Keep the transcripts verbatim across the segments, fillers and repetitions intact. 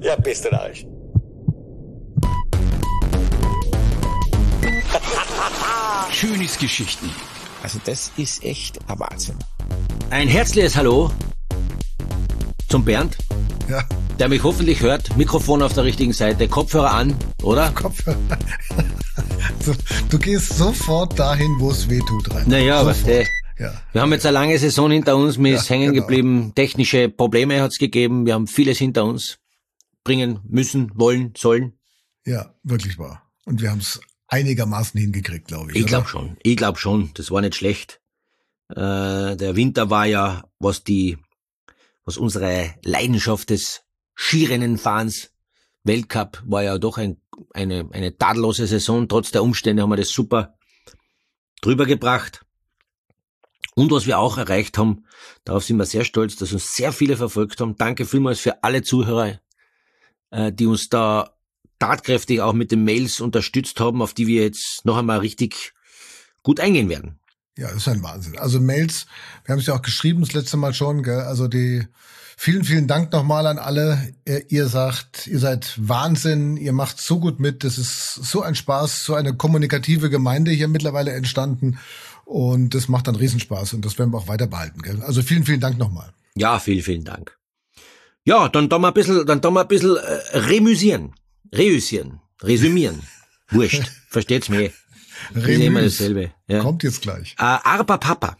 Ja, bist du narrisch. Schönes Geschichten. Also das ist echt ein Wahnsinn. Ein herzliches Hallo zum Bernd, Ja, der mich hoffentlich hört. Mikrofon auf der richtigen Seite, Kopfhörer an, oder? Kopfhörer. Du, du gehst sofort dahin, wo es weh tut, rein. Naja, aber der, Ja. wir haben jetzt eine lange Saison hinter uns, mir Ja, ist hängen genau. geblieben, technische Probleme hat's gegeben, wir haben vieles hinter uns bringen müssen, wollen, sollen. Ja, wirklich wahr. Und wir haben es einigermaßen hingekriegt, glaube ich. Ich oder? glaube schon, ich glaube schon, das war nicht schlecht. Äh, der Winter war ja, was die, was unsere Leidenschaft des Skirennenfahrens, Weltcup, war ja doch ein, eine, eine tadellose Saison. Trotz der Umstände haben wir das super drüber gebracht. Und was wir auch erreicht haben, darauf sind wir sehr stolz, dass uns sehr viele verfolgt haben. Danke vielmals für alle Zuhörer, äh, die uns da tatkräftig auch mit den Mails unterstützt haben, auf die wir jetzt noch einmal richtig gut eingehen werden. Ja, das ist ein Wahnsinn. Also Mails, wir haben es ja auch geschrieben das letzte Mal schon, gell? Also die vielen, vielen Dank nochmal an alle. Ihr, ihr sagt, ihr seid Wahnsinn, ihr macht so gut mit. Das ist so ein Spaß, so eine kommunikative Gemeinde hier mittlerweile entstanden. Und das macht dann Riesenspaß und das werden wir auch weiter behalten, gell? Also vielen, vielen Dank nochmal. Ja, vielen, vielen Dank. Ja, dann da mal ein bisschen, dann da mal ein bisschen äh, remüsieren, reüssieren, resümieren. Wurscht, versteht's mir. Das ist immer Remüs. dasselbe. Ja. Kommt jetzt gleich. Äh, Arba Papa.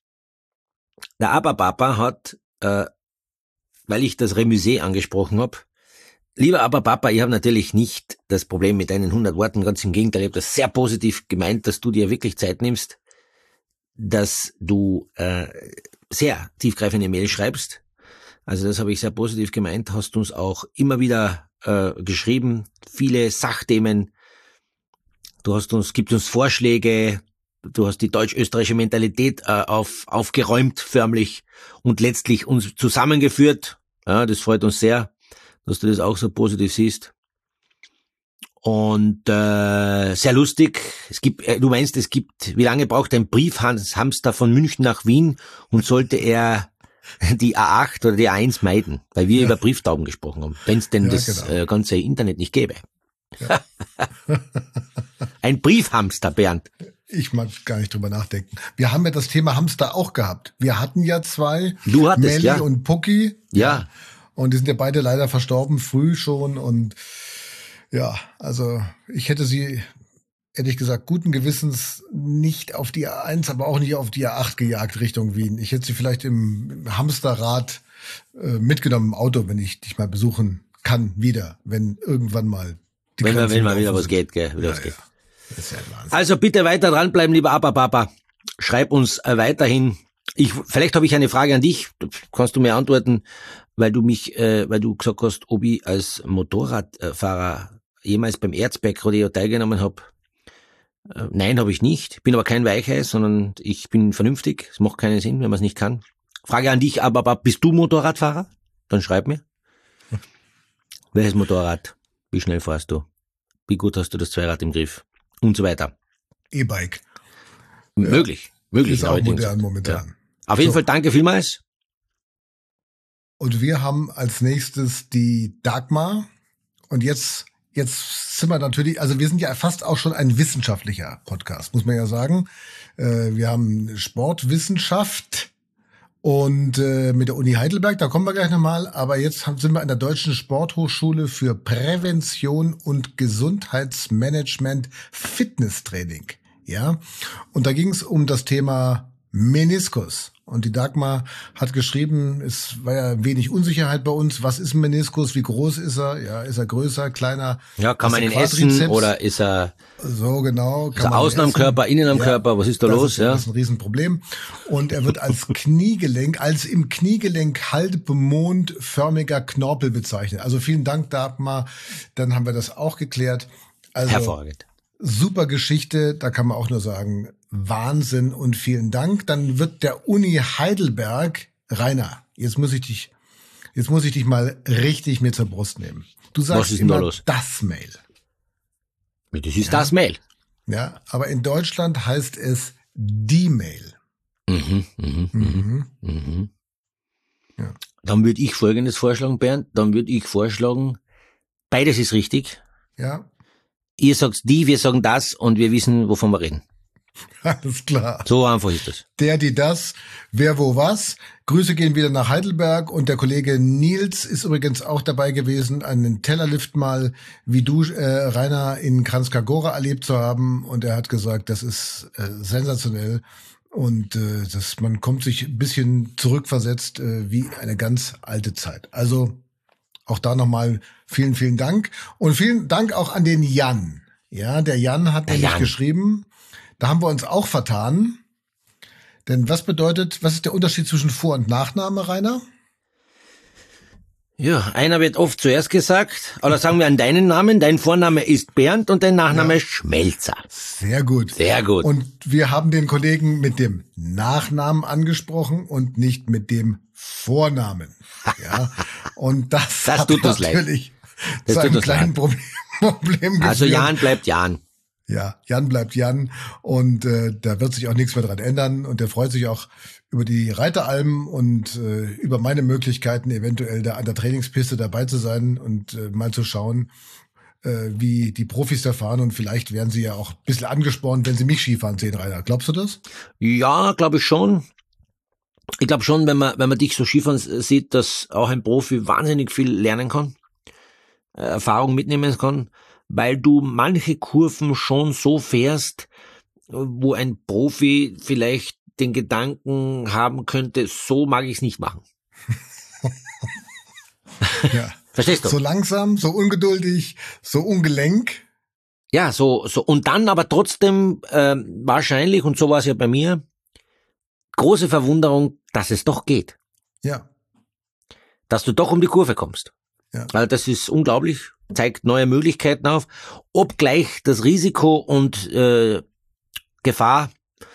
Der Arba Papa hat, äh, weil ich das Remusé angesprochen habe, lieber Arba Papa, ich habe natürlich nicht das Problem mit deinen hundert Worten, ganz im Gegenteil, ich habe das sehr positiv gemeint, dass du dir wirklich Zeit nimmst, dass du äh, sehr tiefgreifende Mail schreibst. Also das habe ich sehr positiv gemeint, hast uns auch immer wieder äh, geschrieben, viele Sachthemen. Du hast uns, gibt uns Vorschläge, du hast die deutsch-österreichische Mentalität äh, auf, aufgeräumt förmlich und letztlich uns zusammengeführt. Ja, das freut uns sehr, dass du das auch so positiv siehst. Und äh, sehr lustig. Es gibt, äh, du meinst, es gibt, wie lange braucht ein Briefhamster von München nach Wien und sollte er die A acht oder die A eins meiden, weil wir Ja. über Brieftauben gesprochen haben, wenn es denn Ja, das genau. äh, ganze Internet nicht gäbe. Ja. Ein Briefhamster, Bernd. Ich mag gar nicht drüber nachdenken. Wir haben ja das Thema Hamster auch gehabt. Wir hatten ja zwei, Du hattest, Melli ja. und Pucki. Ja. Und die sind ja beide leider verstorben, früh schon. Und ja, also ich hätte sie, ehrlich gesagt, guten Gewissens nicht auf die A eins, aber auch nicht auf die A acht gejagt Richtung Wien. Ich hätte sie vielleicht im, im Hamsterrad äh, mitgenommen im Auto, wenn ich dich mal besuchen kann, wieder, wenn irgendwann mal die Wenn, man, Grenzen wenn mal wieder offen was sind. geht, gell, wieder Ja, was geht. ja. Das ist ja ein Wahnsinn. Also bitte weiter dranbleiben, lieber Abba Papa. Schreib uns äh, weiterhin. Ich, vielleicht habe ich eine Frage an dich. Kannst du mir antworten, weil du mich, äh, weil du gesagt hast, ob ich als Motorradfahrer jemals beim Erzberg-Rodeo teilgenommen habe. Äh, nein, habe ich nicht. Ich bin aber kein Weichei, sondern ich bin vernünftig. Es macht keinen Sinn, wenn man es nicht kann. Frage an dich, Abba Papa, bist du Motorradfahrer? Dann schreib mir. Welches Motorrad? Wie schnell fährst du? Wie gut hast du das Zweirad im Griff? Und so weiter. E-Bike. Möglich. Möglich. Ist auch allerdings. modern momentan. Ja. Auf jeden So. Fall danke vielmals. Und wir haben als nächstes die Dagmar. Und jetzt, jetzt sind wir natürlich, also wir sind ja fast auch schon ein wissenschaftlicher Podcast, muss man ja sagen. Äh, wir haben Sportwissenschaft und äh, mit der Uni Heidelberg, da kommen wir gleich nochmal. Aber jetzt haben, sind wir an der Deutschen Sporthochschule für Prävention und Gesundheitsmanagement Fitnesstraining. Ja, und da ging es um das Thema Meniskus. Und die Dagmar hat geschrieben, es war ja wenig Unsicherheit bei uns. Was ist ein Meniskus? Wie groß ist er? Ja, ist er größer, kleiner? Ja, kann Ist man ihn er essen Quadrizeps? oder ist er, So genau. ist er außen am essen? Körper, innen am Ja, Körper? Was ist da das los? Ist, Ja. Das ist ein Riesenproblem. Und er wird als Kniegelenk, als im Kniegelenk halbmondförmiger Knorpel bezeichnet. Also vielen Dank, Dagmar. Dann haben wir das auch geklärt. Also, Hervorragend. super Geschichte, da kann man auch nur sagen, Wahnsinn und vielen Dank. Dann wird der Uni Heidelberg, Rainer, jetzt muss ich dich, jetzt muss ich dich mal richtig mit zur Brust nehmen. Du Was sagst ist denn da immer los? das Mail. Das ist das Mail. Ja, aber in Deutschland heißt es die Mail. Mhm, mhm, mhm, Mhm. mhm. Ja. Dann würde ich Folgendes vorschlagen, Bernd. Dann würde ich vorschlagen, Beides ist richtig. Ja. Ihr sagt die, wir sagen das und wir wissen, wovon wir reden. Alles klar. So einfach ist das. Der, die, das, wer, wo, was. Grüße gehen wieder nach Heidelberg und der Kollege Nils ist übrigens auch dabei gewesen, einen Tellerlift mal wie du, äh, Rainer, in Kranjskagora erlebt zu haben und er hat gesagt, das ist äh, sensationell und äh, das, man kommt sich ein bisschen zurückversetzt äh, wie eine ganz alte Zeit. Also auch da nochmal vielen, vielen Dank und vielen Dank auch an den Jan. Ja, der Jan hat Der nämlich Jan. geschrieben, da haben wir uns auch vertan. Denn was bedeutet, was ist der Unterschied zwischen Vor- und Nachname, Rainer? Ja, einer wird oft zuerst gesagt, oder sagen wir an deinen Namen, dein Vorname ist Bernd und dein Nachname Ja. Schmelzer. Sehr gut. Sehr gut. Und wir haben den Kollegen mit dem Nachnamen angesprochen und nicht mit dem Vornamen. Ja. Und das, Das hat tut uns leid. natürlich Das zu tut einem uns kleinen leid. Problem, Problem geführt. Also Jan bleibt Jan. Ja, Jan bleibt Jan und äh, da wird sich auch nichts mehr dran ändern und der freut sich auch über die Reiteralben und äh, über meine Möglichkeiten, eventuell da an der Trainingspiste dabei zu sein und äh, mal zu schauen, äh, wie die Profis da fahren und vielleicht werden sie ja auch ein bisschen angespornt, wenn sie mich Skifahren sehen, Rainer. Glaubst du das? Ja, glaube ich schon. Ich glaube schon, wenn man, wenn man dich so Skifahren sieht, dass auch ein Profi wahnsinnig viel lernen kann, äh, Erfahrung mitnehmen kann, weil du manche Kurven schon so fährst, wo ein Profi vielleicht den Gedanken haben könnte, so mag ich es nicht machen. Ja. Verstehst du? So langsam, so ungeduldig, so ungelenk. Ja, so, so, und dann aber trotzdem ähm, wahrscheinlich, und so war es ja bei mir, große Verwunderung, dass es doch geht. Ja. Dass du doch um die Kurve kommst. Ja. Also das ist unglaublich, zeigt neue Möglichkeiten auf, obgleich das Risiko und äh, Gefahr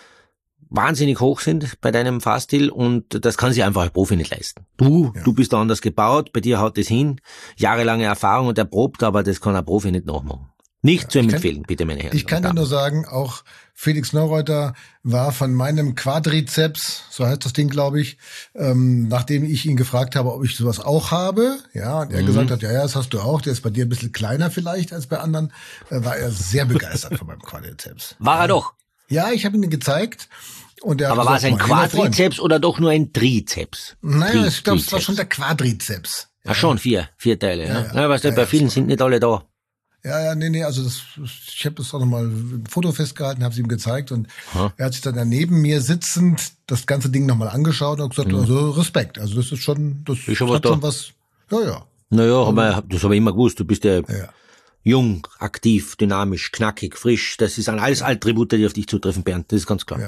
wahnsinnig hoch sind bei deinem Fahrstil und das kann sich einfach ein Profi nicht leisten. Du, Ja. du bist da anders gebaut, bei dir haut es hin, jahrelange Erfahrung und erprobt, aber das kann ein Profi nicht nachmachen. Nicht zu ich kann- empfehlen, bitte meine Herren. Ich kann und dir Damen. nur sagen, auch Felix Neureuter war von meinem Quadrizeps, so heißt das Ding, glaube ich, ähm, nachdem ich ihn gefragt habe, ob ich sowas auch habe, ja, und er Mhm. gesagt hat, ja, ja, das hast du auch, der ist bei dir ein bisschen kleiner vielleicht als bei anderen, äh, war er sehr begeistert von meinem Quadrizeps. War er doch. Ja, ich habe ihn gezeigt und er hat Aber war es gesagt, ein mein lieber Freund. Quadrizeps oder doch nur ein Trizeps? Naja, Tri- ich glaube, es war Trizeps. schon der Quadrizeps. Ach schon, vier, vier Teile. Ja, Ja, ja. ja weißt du, ja, bei ja, vielen das sind nicht alle da. Ja, ja, nee, nee, also das, ich habe das auch nochmal ein Foto festgehalten, habe es ihm gezeigt und Aha. er hat sich dann neben mir sitzend das ganze Ding nochmal angeschaut und gesagt, also Respekt, also das ist schon, das Ist schon was hat da. schon was, ja, ja, Naja, hab wir, das habe ich immer gewusst. Du bist ja ja. jung, aktiv, dynamisch, knackig, frisch. Das sind alles Attribute, die auf dich zutreffen, Bernd. Das ist ganz klar. ja.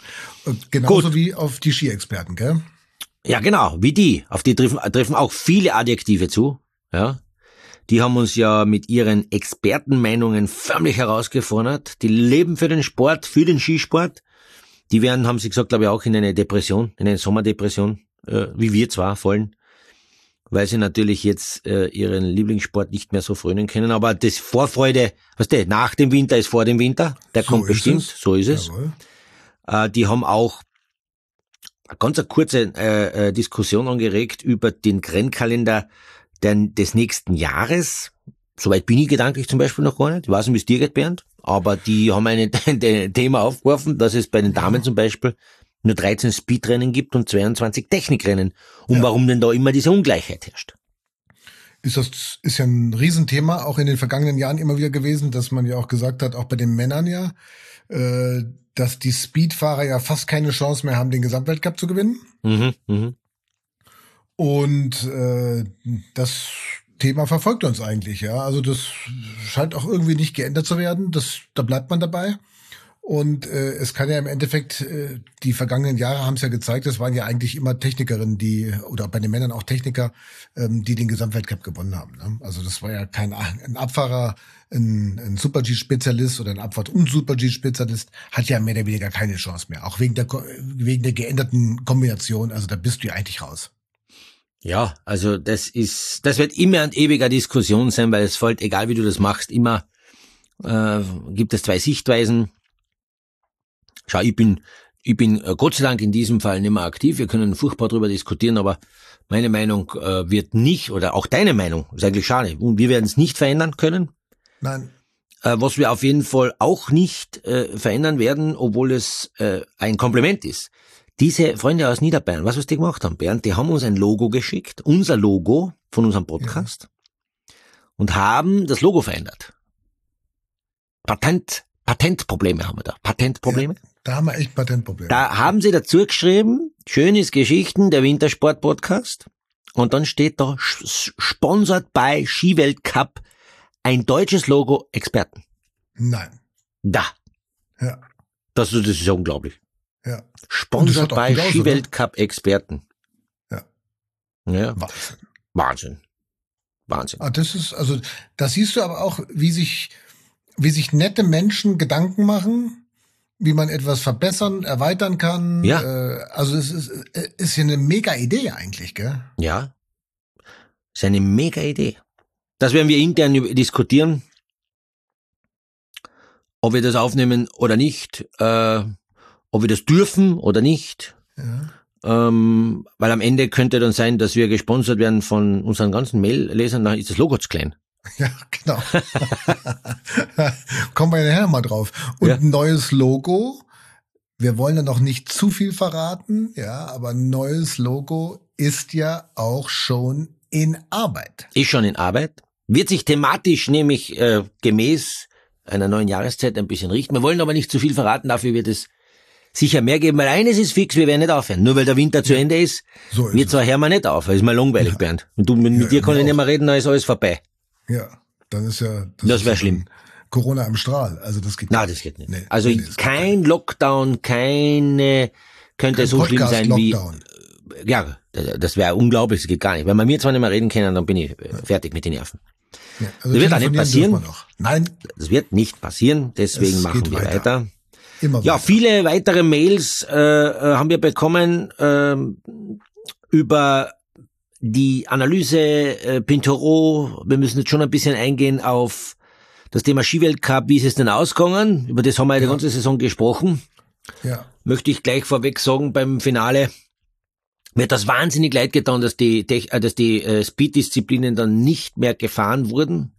Und genauso Gut. wie auf die Ski-Experten, gell? Ja, genau, wie die. Auf die treffen, treffen auch viele Adjektive zu. Ja, die haben uns ja mit ihren Expertenmeinungen förmlich herausgefordert. Die leben für den Sport, für den Skisport. Die werden, haben sie gesagt, glaube ich, auch in eine Depression, in eine Sommerdepression, äh, wie wir zwar fallen, weil sie natürlich jetzt äh, ihren Lieblingssport nicht mehr so frönen können. Aber das Vorfreude, weißt du, nach dem Winter ist vor dem Winter. Der So kommt ist bestimmt. es. So ist es. Jawohl. Äh, die haben auch eine ganz eine kurze äh, äh, Diskussion angeregt über den Rennkalender den, des nächsten Jahres. Soweit bin ich gedanklich zum Beispiel noch gar nicht. Ich weiß nicht, wie es dir geht, Bernd. Aber die haben ein Thema aufgeworfen, dass es bei den Damen zum Beispiel nur dreizehn Speedrennen gibt und zweiundzwanzig Technikrennen. Und Ja. warum denn da immer diese Ungleichheit herrscht? Ist das, ist ja ein Riesenthema, auch in den vergangenen Jahren immer wieder gewesen, dass man ja auch gesagt hat, auch bei den Männern ja, äh, dass die Speedfahrer ja fast keine Chance mehr haben, den Gesamtweltcup zu gewinnen. Mhm, mhm. Und äh, das Thema verfolgt uns eigentlich, ja. Also das scheint auch irgendwie nicht geändert zu werden. Das, da bleibt man dabei. Und äh, es kann ja im Endeffekt, äh, die vergangenen Jahre haben es ja gezeigt, es waren ja eigentlich immer Technikerinnen, die, oder bei den Männern auch Techniker, ähm, die den Gesamtweltcup gewonnen haben. Ne? Also das war ja kein ein Abfahrer, ein, ein Super-G-Spezialist oder ein Abfahrt- und Super-G-Spezialist hat ja mehr oder weniger keine Chance mehr. Auch wegen der Ko- wegen der geänderten Kombination. Also da bist du ja eigentlich raus. Ja, also das ist, das wird immer und ewiger Diskussion sein, weil es fällt, egal wie du das machst, immer äh, gibt es zwei Sichtweisen. Schau, ich bin Ich bin äh, Gott sei Dank in diesem Fall nicht mehr aktiv. Wir können furchtbar drüber diskutieren, aber meine Meinung äh, wird nicht, oder auch deine Meinung, ist eigentlich schade. Und wir werden es nicht verändern können. Nein. Äh, was wir auf jeden Fall auch nicht äh, verändern werden, obwohl es äh, ein Kompliment ist. Diese Freunde aus Niederbayern, was, was die gemacht haben, Bernd, die haben uns ein Logo geschickt, unser Logo von unserem Podcast, ja. und haben das Logo verändert. Patent, Patentprobleme haben wir da. Patentprobleme? Ja, da haben wir echt Patentprobleme. Da haben sie dazu geschrieben, schönes Geschichten, der Wintersport-Podcast. Und dann steht da, sponsored by Skiweltcup, ein deutsches Logo, Experten. Nein. Da. Ja. Das, das ist ja unglaublich. Ja. Sponsored by Skiweltcup, Experten. Ja. Ja. Wahnsinn. Wahnsinn. Wahnsinn. Ah, das ist, also, das siehst du aber auch, wie sich, wie sich nette Menschen Gedanken machen, wie man etwas verbessern, erweitern kann. Ja. Äh, also es ist, ist ja eine mega Idee eigentlich, gell? Ja. Ist eine mega Idee. Das werden wir intern diskutieren, ob wir das aufnehmen oder nicht, äh, ob wir das dürfen oder nicht. Ja. Ähm, weil am Ende könnte dann sein, dass wir gesponsert werden von unseren ganzen Mail-Lesern, dann ist das Logo zu klein. Ja, genau. Kommen wir nachher mal drauf. Und ja. Ein neues Logo. Wir wollen ja noch nicht zu viel verraten, ja, aber ein neues Logo ist ja auch schon in Arbeit. Ist schon in Arbeit. Wird sich thematisch nämlich äh, gemäß einer neuen Jahreszeit ein bisschen richten. Wir wollen aber nicht zu viel verraten, dafür wird es sicher mehr geben. Weil eines ist fix, wir werden nicht aufhören. Nur weil der Winter zu Ende ist, so ist wird zwar hören wir nicht auf. Das ist mal langweilig, ja. Bernd. Und du, mit ja, dir kann ich nicht mehr reden, dann ist alles vorbei. Ja, dann ist ja... Das, das wäre schlimm. Corona im Strahl, also das geht nicht. Nein, das geht nicht. Nee, also nee, kein Lockdown, keine... Könnte kein so schlimm sein wie... Ja, das wäre unglaublich, das geht gar nicht. Wenn wir mir zwar nicht mehr reden können, dann bin ich ja. fertig mit den Nerven. Ja, also das wird auch nicht passieren. Nein. Das wird nicht passieren, deswegen es machen wir weiter. weiter. Immer ja, weiter. Viele weitere Mails äh, haben wir bekommen äh, über die Analyse äh, Pinturo. Wir müssen jetzt schon ein bisschen eingehen auf das Thema Skiweltcup. Wie ist es denn ausgegangen? Über das haben wir ja die ganze Saison gesprochen. Ja. Möchte ich gleich vorweg sagen, beim Finale mir hat das wahnsinnig leid getan, dass die, dass die äh, Speed-Disziplinen dann nicht mehr gefahren wurden.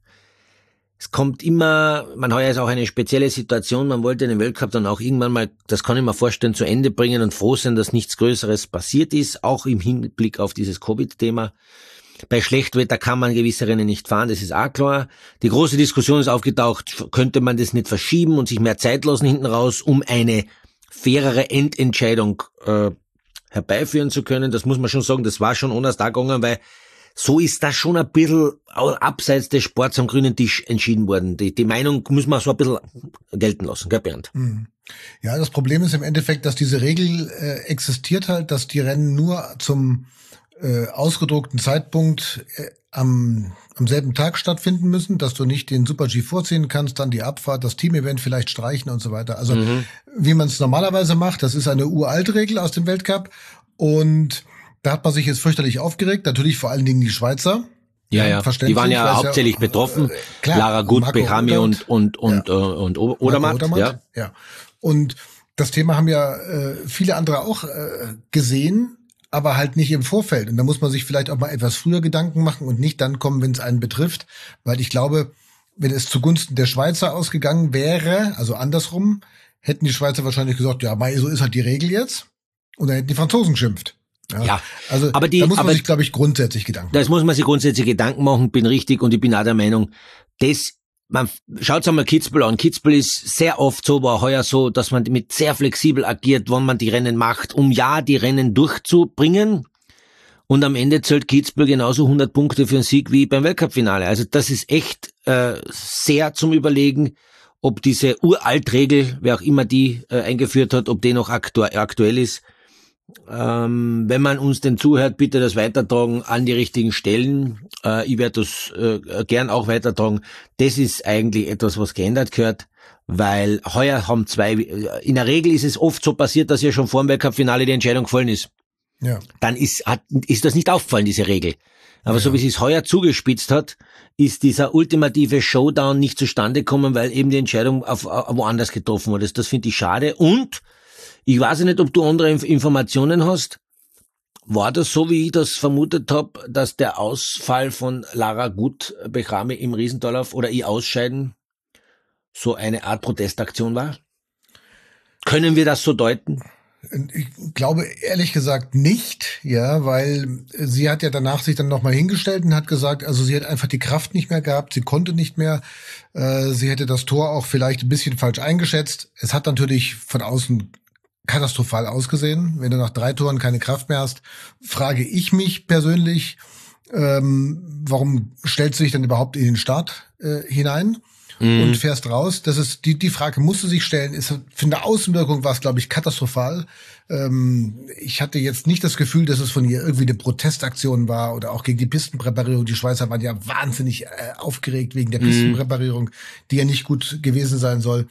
Es kommt immer, man heuer ist auch eine spezielle Situation, man wollte den Weltcup dann auch irgendwann mal, das kann ich mir vorstellen, zu Ende bringen und froh sein, dass nichts Größeres passiert ist, auch im Hinblick auf dieses Covid-Thema. Bei Schlechtwetter kann man gewisse Rennen nicht fahren, das ist auch klar. Die große Diskussion ist aufgetaucht, könnte man das nicht verschieben und sich mehr Zeit lassen hinten raus, um eine fairere Endentscheidung äh, herbeiführen zu können. Das muss man schon sagen, das war schon anders da gegangen, weil so ist das schon ein bisschen abseits des Sports am grünen Tisch entschieden worden. Die, die Meinung muss man so ein bisschen gelten lassen, gell Bernd? Ja, das Problem ist im Endeffekt, dass diese Regel äh, existiert halt, dass die Rennen nur zum äh, ausgedruckten Zeitpunkt äh, am, am selben Tag stattfinden müssen, dass du nicht den Super-G vorziehen kannst, dann die Abfahrt, das Team-Event vielleicht streichen und so weiter. Also mhm. wie man es normalerweise macht, das ist eine uralte Regel aus dem Weltcup und da hat man sich jetzt fürchterlich aufgeregt, natürlich vor allen Dingen die Schweizer. Ja, ja, die waren ja hauptsächlich ja, betroffen. Äh, klar, Lara Gut, Bechami und und und ja. und, und Odermatt. Odermatt. Ja. ja. Und das Thema haben ja äh, viele andere auch äh, gesehen, aber halt nicht im Vorfeld. Und da muss man sich vielleicht auch mal etwas früher Gedanken machen und nicht dann kommen, wenn es einen betrifft. Weil ich glaube, wenn es zugunsten der Schweizer ausgegangen wäre, also andersrum, hätten die Schweizer wahrscheinlich gesagt, ja, so ist halt die Regel jetzt. Und dann hätten die Franzosen geschimpft. Ja, ja, also aber die, da muss man aber sich, glaube ich, grundsätzlich Gedanken machen. Das muss man sich grundsätzlich Gedanken machen, bin richtig und ich bin auch der Meinung, das, man schaut's einmal Kitzbühel an. Kitzbühel ist sehr oft so, war heuer so, dass man mit sehr flexibel agiert, wann man die Rennen macht, um ja die Rennen durchzubringen. Und am Ende zählt Kitzbühel genauso hundert Punkte für einen Sieg wie beim Weltcup-Finale. Also das ist echt äh, sehr zum Überlegen, ob diese Uraltregel, wer auch immer die äh, eingeführt hat, ob die noch aktu- aktuell ist. Ähm, wenn man uns denn zuhört, bitte das weitertragen an die richtigen Stellen. Äh, ich werde das äh, gern auch weitertragen. Das ist eigentlich etwas, was geändert gehört, weil heuer haben zwei, in der Regel ist es oft so passiert, dass ja schon vor dem Weltcup-Finale die Entscheidung gefallen ist. Ja. Dann ist, hat, ist das nicht aufgefallen, diese Regel. Aber ja. so wie sie es heuer zugespitzt hat, ist dieser ultimative Showdown nicht zustande gekommen, weil eben die Entscheidung auf, auf woanders getroffen wurde. Das, das finde ich schade. Und Ich weiß nicht, ob du andere Inf- Informationen hast. War das so, wie ich das vermutet habe, dass der Ausfall von Lara Gut-Bechrami im Riesentorlauf oder ihr Ausscheiden so eine Art Protestaktion war? Können wir das so deuten? Ich glaube ehrlich gesagt nicht, ja, weil sie hat ja danach sich dann nochmal hingestellt und hat gesagt, also sie hat einfach die Kraft nicht mehr gehabt, sie konnte nicht mehr, äh, sie hätte das Tor auch vielleicht ein bisschen falsch eingeschätzt. Es hat natürlich von außen katastrophal ausgesehen. Wenn du nach drei Toren keine Kraft mehr hast, frage ich mich persönlich, ähm, warum stellst du dich dann überhaupt in den Start äh, hinein? Und fährst raus. Das ist die die Frage musste sich stellen. Ist von der Außenwirkung war es, glaube ich, katastrophal. Ähm, ich hatte jetzt nicht das Gefühl, dass es von ihr irgendwie eine Protestaktion war oder auch gegen die Pistenpräparierung. Die Schweizer waren ja wahnsinnig äh, aufgeregt wegen der Pistenpräparierung, die ja nicht gut gewesen sein soll.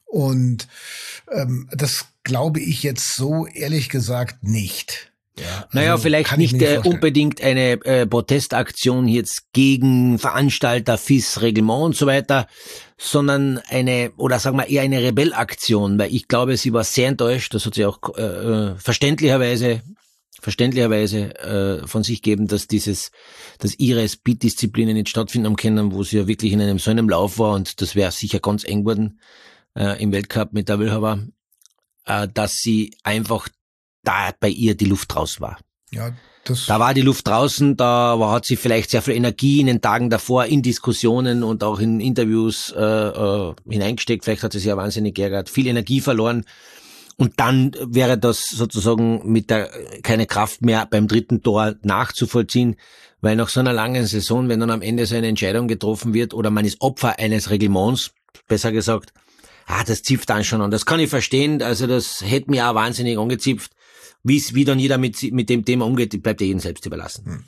Und ähm, das glaube ich jetzt so ehrlich gesagt nicht. Ja, naja, also vielleicht nicht, nicht äh, unbedingt eine äh, Protestaktion jetzt gegen Veranstalter, F I S, Reglement und so weiter, sondern eine, oder sagen wir eher eine Rebellaktion, weil ich glaube, sie war sehr enttäuscht, das hat sie auch äh, verständlicherweise verständlicherweise äh, von sich geben, dass dieses, dass ihre Speed-Disziplinen nicht stattfinden haben können, wo sie ja wirklich in einem so einem Lauf war und das wäre sicher ganz eng geworden äh, im Weltcup mit der Wilhauer, äh, dass sie einfach da bei ihr die Luft raus war. Ja, das da war die Luft draußen, da war, hat sie vielleicht sehr viel Energie in den Tagen davor in Diskussionen und auch in Interviews äh, äh, hineingesteckt. Vielleicht hat sie sich ja wahnsinnig geärgert, viel Energie verloren. Und dann wäre das sozusagen mit der keine Kraft mehr beim dritten Tor nachzuvollziehen, weil nach so einer langen Saison, wenn dann am Ende so eine Entscheidung getroffen wird oder man ist Opfer eines Reglements, besser gesagt, ah, das zipft dann schon an. Das kann ich verstehen, also das hätte mir auch wahnsinnig angezipft. Wie's, wie dann jeder mit, mit dem Thema umgeht, bleibt ja jedem selbst überlassen.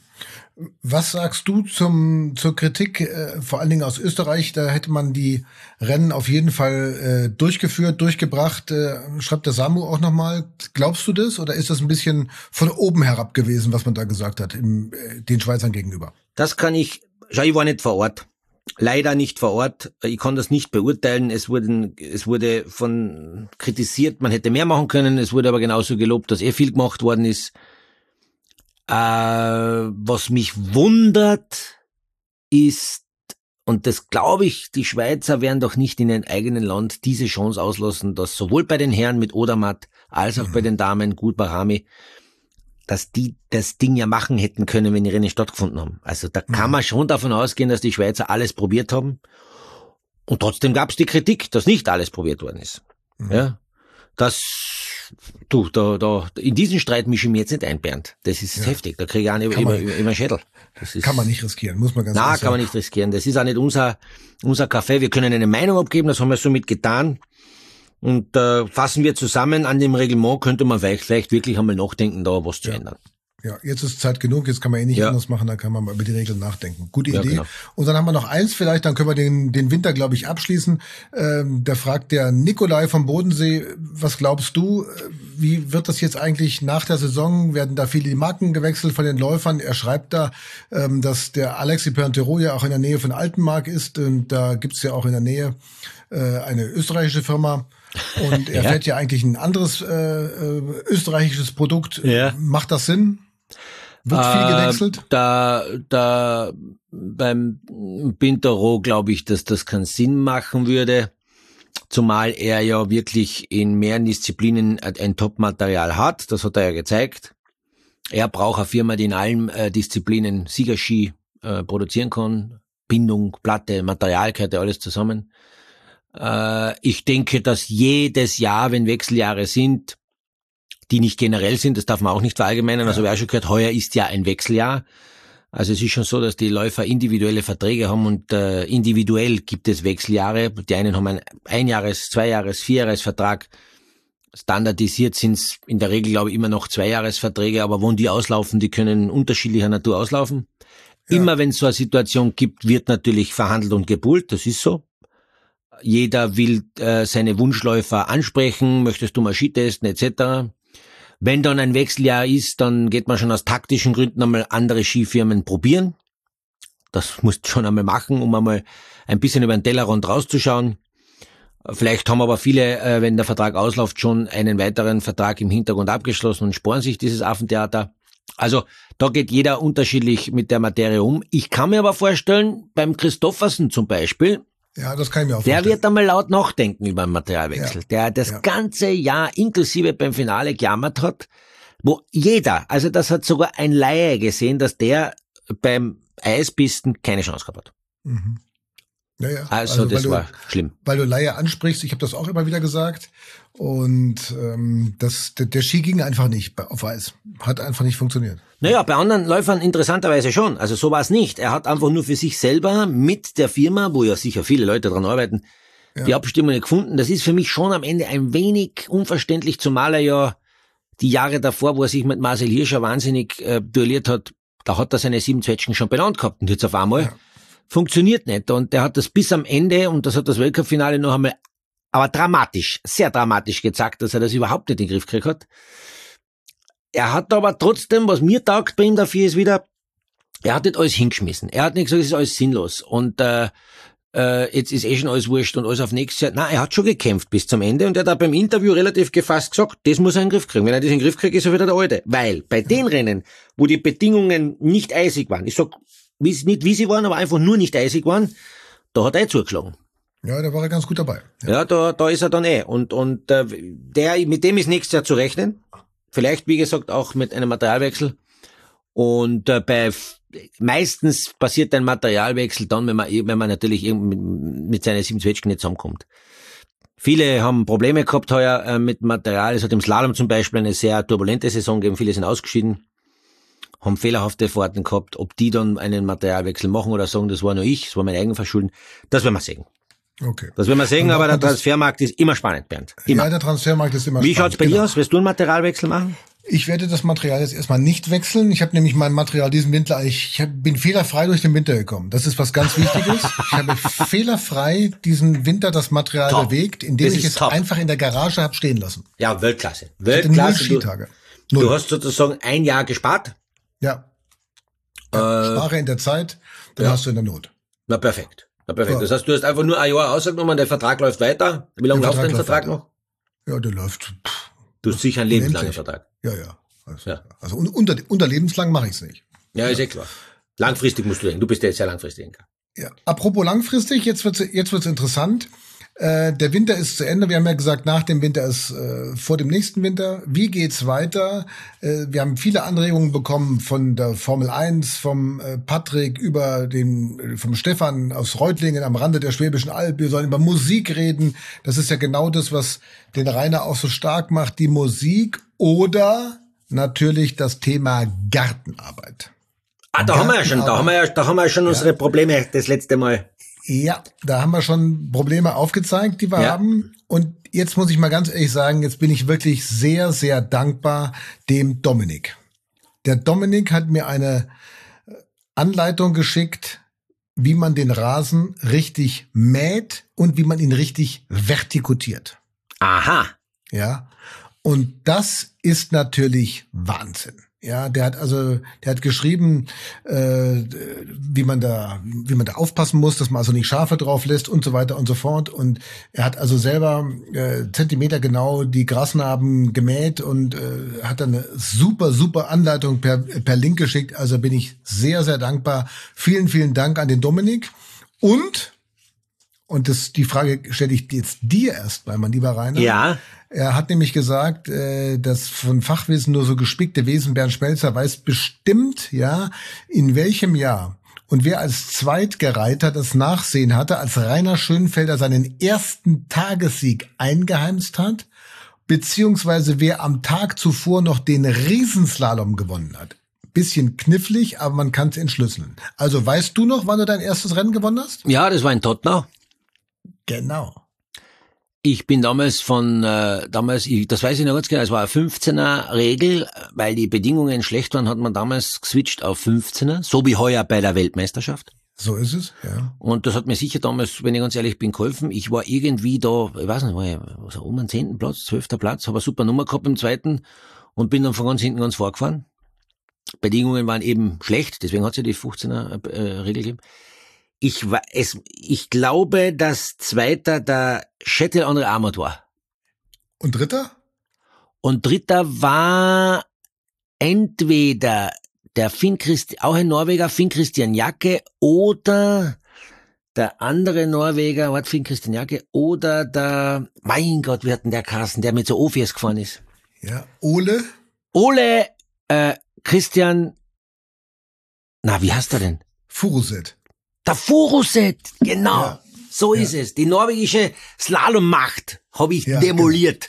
Was sagst du zum, zur Kritik, äh, vor allen Dingen aus Österreich? Da hätte man die Rennen auf jeden Fall äh, durchgeführt, durchgebracht. Äh, schreibt der Samu auch nochmal. Glaubst du das? Oder ist das ein bisschen von oben herab gewesen, was man da gesagt hat, im, äh, den Schweizern gegenüber? Das kann ich, schau, ich war nicht vor Ort. Leider nicht vor Ort. Ich kann das nicht beurteilen. Es wurden, es wurde von kritisiert, man hätte mehr machen können. Es wurde aber genauso gelobt, dass eh viel gemacht worden ist. Äh, was mich wundert, ist, und das glaube ich, die Schweizer werden doch nicht in ihrem eigenen Land diese Chance auslassen, dass sowohl bei den Herren mit Odermatt als auch mhm. bei den Damen Gut-Bechrami, dass die das Ding ja machen hätten können, wenn die Rennen stattgefunden haben. Also da kann mhm. man schon davon ausgehen, dass die Schweizer alles probiert haben. Und trotzdem gab es die Kritik, dass nicht alles probiert worden ist. Mhm. Ja, das, du, da, da, in diesen Streit mische ich mich jetzt nicht ein, Bernd. Das ist ja heftig. Da kriege ich auch nicht über, über, über Schädel. Das ist, kann man nicht riskieren, muss man ganz ehrlich sagen. Nein, kann man nicht riskieren. Das ist auch nicht unser, unser Café. Wir können eine Meinung abgeben, das haben wir somit getan. Und äh, fassen wir zusammen, an dem Reglement könnte man vielleicht, vielleicht wirklich einmal nachdenken, da was zu ja. ändern. Ja, jetzt ist Zeit genug, jetzt kann man eh nicht ja. anders machen, da kann man mal über die Regeln nachdenken. Gute ja, Idee. Genau. Und dann haben wir noch eins vielleicht, dann können wir den, den Winter, glaube ich, abschließen. Ähm, da fragt der Nikolai vom Bodensee, was glaubst du, wie wird das jetzt eigentlich nach der Saison? Werden da viele die Marken gewechselt von den Läufern? Er schreibt da, ähm, dass der Alexis Pintero ja auch in der Nähe von Altenmark ist und da gibt's ja auch in der Nähe äh, eine österreichische Firma. Und er ja. fährt ja eigentlich ein anderes äh, äh, österreichisches Produkt. Ja. Macht das Sinn? Wird viel gewechselt? Äh, da, da beim Pintero glaube ich, dass das keinen Sinn machen würde, zumal er ja wirklich in mehreren Disziplinen ein Top-Material hat. Das hat er ja gezeigt. Er braucht eine Firma, die in allen äh, Disziplinen Siegerski äh, produzieren kann. Bindung, Platte, Material gehört ja alles zusammen. Äh, ich denke, dass jedes Jahr, wenn Wechseljahre sind, die nicht generell sind, das darf man auch nicht verallgemeinern, also wer auch schon gehört, heuer ist ja ein Wechseljahr. Also es ist schon so, dass die Läufer individuelle Verträge haben und äh, individuell gibt es Wechseljahre. Die einen haben einen Einjahres-, Zweijahres-, Vierjahresvertrag. Standardisiert sind es in der Regel, glaube ich, immer noch Zweijahresverträge, aber wo die auslaufen, die können unterschiedlicher Natur auslaufen. Ja. Immer wenn es so eine Situation gibt, wird natürlich verhandelt und gebuhlt, das ist so. Jeder will äh, seine Wunschläufer ansprechen, möchtest du mal Ski testen et cetera. Wenn dann ein Wechseljahr ist, dann geht man schon aus taktischen Gründen einmal andere Skifirmen probieren. Das musst du schon einmal machen, um einmal ein bisschen über den Tellerrand rauszuschauen. Vielleicht haben aber viele, äh, wenn der Vertrag ausläuft, schon einen weiteren Vertrag im Hintergrund abgeschlossen und sparen sich dieses Affentheater. Also da geht jeder unterschiedlich mit der Materie um. Ich kann mir aber vorstellen, beim Christoffersen zum Beispiel, Ja, das kann ich mir auch der vorstellen. wird einmal laut nachdenken über den Materialwechsel. Ja. Der das Ja. ganze Jahr inklusive beim Finale gejammert hat, wo jeder, also das hat sogar ein Laie gesehen, dass der beim Eispisten keine Chance gehabt hat. Mhm. Ja, ja. Also, das weil war du, schlimm. Weil du Laie ansprichst, ich habe das auch immer wieder gesagt. Und ähm, das, der, der Ski ging einfach nicht auf Eis. Hat einfach nicht funktioniert. Naja, bei anderen Läufern interessanterweise schon. Also so war es nicht. Er hat einfach nur für sich selber mit der Firma, wo ja sicher viele Leute dran arbeiten, Ja. die Abstimmung gefunden. Das ist für mich schon am Ende ein wenig unverständlich, zumal er ja die Jahre davor, wo er sich mit Marcel Hirscher wahnsinnig äh, duelliert hat, da hat er seine sieben Zwetschgen schon benannt gehabt. Und jetzt auf einmal Ja. funktioniert nicht. Und der hat das bis am Ende, und das hat das Weltcup-Finale noch einmal, aber dramatisch, sehr dramatisch gezeigt, dass er das überhaupt nicht in den Griff gekriegt hat. Er hat aber trotzdem, was mir taugt bei ihm dafür ist wieder, er hat nicht alles hingeschmissen. Er hat nicht gesagt, es ist alles sinnlos. Und äh, äh, jetzt ist eh schon alles wurscht und alles auf nächstes Jahr. Nein, er hat schon gekämpft bis zum Ende und er hat auch beim Interview relativ gefasst gesagt, das muss er in den Griff kriegen. Wenn er das in den Griff kriegt, ist er wieder der Alte. Weil bei den Rennen, wo die Bedingungen nicht eisig waren, ich sag wie, nicht wie sie waren, aber einfach nur nicht eisig waren, da hat er eh zugeschlagen. Ja, da war er ganz gut dabei. Ja. Ja, da, da ist er dann eh. Und, und äh, der, mit dem ist nächstes Jahr zu rechnen. Vielleicht, wie gesagt, auch mit einem Materialwechsel. Und äh, bei meistens passiert ein Materialwechsel dann, wenn man, wenn man natürlich mit, mit seinen sieben Zwetschgen nicht zusammenkommt. Viele haben Probleme gehabt heuer äh, mit Material. Es hat im Slalom zum Beispiel eine sehr turbulente Saison gegeben. Viele sind ausgeschieden, haben fehlerhafte Fahrten gehabt. Ob die dann einen Materialwechsel machen oder sagen, das war nur ich, das war mein eigen Verschulden, das werden wir sehen. Okay. Das werden wir sehen, Und aber der das- Transfermarkt ist immer spannend, Bernd. Immer. Ja, der Transfermarkt ist immer Wie spannend. schaut's bei Genau. dir aus? Wirst du einen Materialwechsel machen? Ich werde das Material jetzt erstmal nicht wechseln. Ich habe nämlich mein Material diesen Winter, ich, ich hab, bin fehlerfrei durch den Winter gekommen. Das ist was ganz Wichtiges. Ich habe fehlerfrei diesen Winter das Material Top. bewegt, indem Das ich ist es top. einfach in der Garage habe stehen lassen. Ja, Weltklasse. Ich hatte null Weltklasse. Du, Skitage. du Null. hast sozusagen ein Jahr gespart. Ja. ja Äh, Spare in der Zeit, dann ja. hast du in der Not. Na, perfekt. Na, perfekt. Ja. Das heißt, du hast einfach nur ein Jahr ausgenommen, der Vertrag läuft weiter. Wie lange Der läuft dein Vertrag Vertrag läuft noch? Ja, der läuft. Pff, Du hast sicher einen lebenslangen Unendlich. Vertrag. ja, ja. Also, Ja. also un- unter, unter lebenslang mache ich es nicht. Ja, ist eh klar. Langfristig musst du denken. Du bist ja jetzt sehr langfristig denker. Ja. Apropos langfristig, jetzt wird's jetzt wird's interessant. Äh, der Winter ist zu Ende. Wir haben ja gesagt, nach dem Winter ist äh, vor dem nächsten Winter. Wie geht's weiter? Äh, wir haben viele Anregungen bekommen von der Formel eins, vom äh, Patrick über den, äh, vom Stefan aus Reutlingen am Rande der Schwäbischen Alb. Wir sollen über Musik reden. Das ist ja genau das, was den Rainer auch so stark macht. Die Musik oder natürlich das Thema Gartenarbeit. Ah, da haben wir ja schon, da haben wir ja, da haben wir ja schon unsere Probleme das letzte Mal. Ja, da haben wir schon Probleme aufgezeigt, die wir Ja. haben. Und jetzt muss ich mal ganz ehrlich sagen, jetzt bin ich wirklich sehr, sehr dankbar dem Dominik. Der Dominik hat mir eine Anleitung geschickt, wie man den Rasen richtig mäht und wie man ihn richtig vertikutiert. Aha. Ja. Und das ist natürlich Wahnsinn. Ja, der hat also, der hat geschrieben, äh, wie man da, wie man da aufpassen muss, dass man also nicht Schafe drauf lässt und so weiter und so fort. Und er hat also selber äh, Zentimeter genau die Grasnarben gemäht und äh, hat dann eine super, super Anleitung per per Link geschickt. Also bin ich sehr, sehr dankbar. Vielen, vielen Dank an den Dominik. Und und das die Frage stelle ich jetzt dir erst mal, mein lieber Rainer. Ja. Er hat nämlich gesagt, äh, dass von Fachwissen nur so gespickte Wesen, Bernd Schmelzer weiß bestimmt, ja, in welchem Jahr und wer als Zweitgereiter das Nachsehen hatte, als Rainer Schönfelder seinen ersten Tagessieg eingeheimst hat, beziehungsweise wer am Tag zuvor noch den Riesenslalom gewonnen hat. Bisschen knifflig, aber man kann es entschlüsseln. Also weißt du noch, wann du dein erstes Rennen gewonnen hast? Ja, das war in Tottenau. Genau. Ich bin damals von, äh, damals, ich, das weiß ich noch ganz genau, es war eine fünfzehner Regel, weil die Bedingungen schlecht waren, hat man damals geswitcht auf fünfzehner, so wie heuer bei der Weltmeisterschaft. So ist es, ja. Und das hat mir sicher damals, wenn ich ganz ehrlich bin, geholfen. Ich war irgendwie da, ich weiß nicht, war ich so um den zehnten Platz, zwölfter Platz, habe eine super Nummer gehabt im zweiten und bin dann von ganz hinten ganz vorgefahren. Bedingungen waren eben schlecht, deswegen hat es ja die fünfzehner äh, Regel gegeben. Ich, wa- es, ich glaube, dass Zweiter der Kjetil André Aamodt war. Und dritter? Und Dritter war entweder der Finn Christi, auch ein Norweger, Finn Christian Jacke, oder der andere Norweger, warte, Finn Christian Jacke, oder der, mein Gott, wie hat denn der Carsten, der mit so Ofies gefahren ist? Ja. Ole? Ole, äh, Christian, na, wie heißt er denn? Furuset. Der Furuset, genau. Ja. So Ja. ist es. Die norwegische Slalommacht habe ich Ja, demoliert.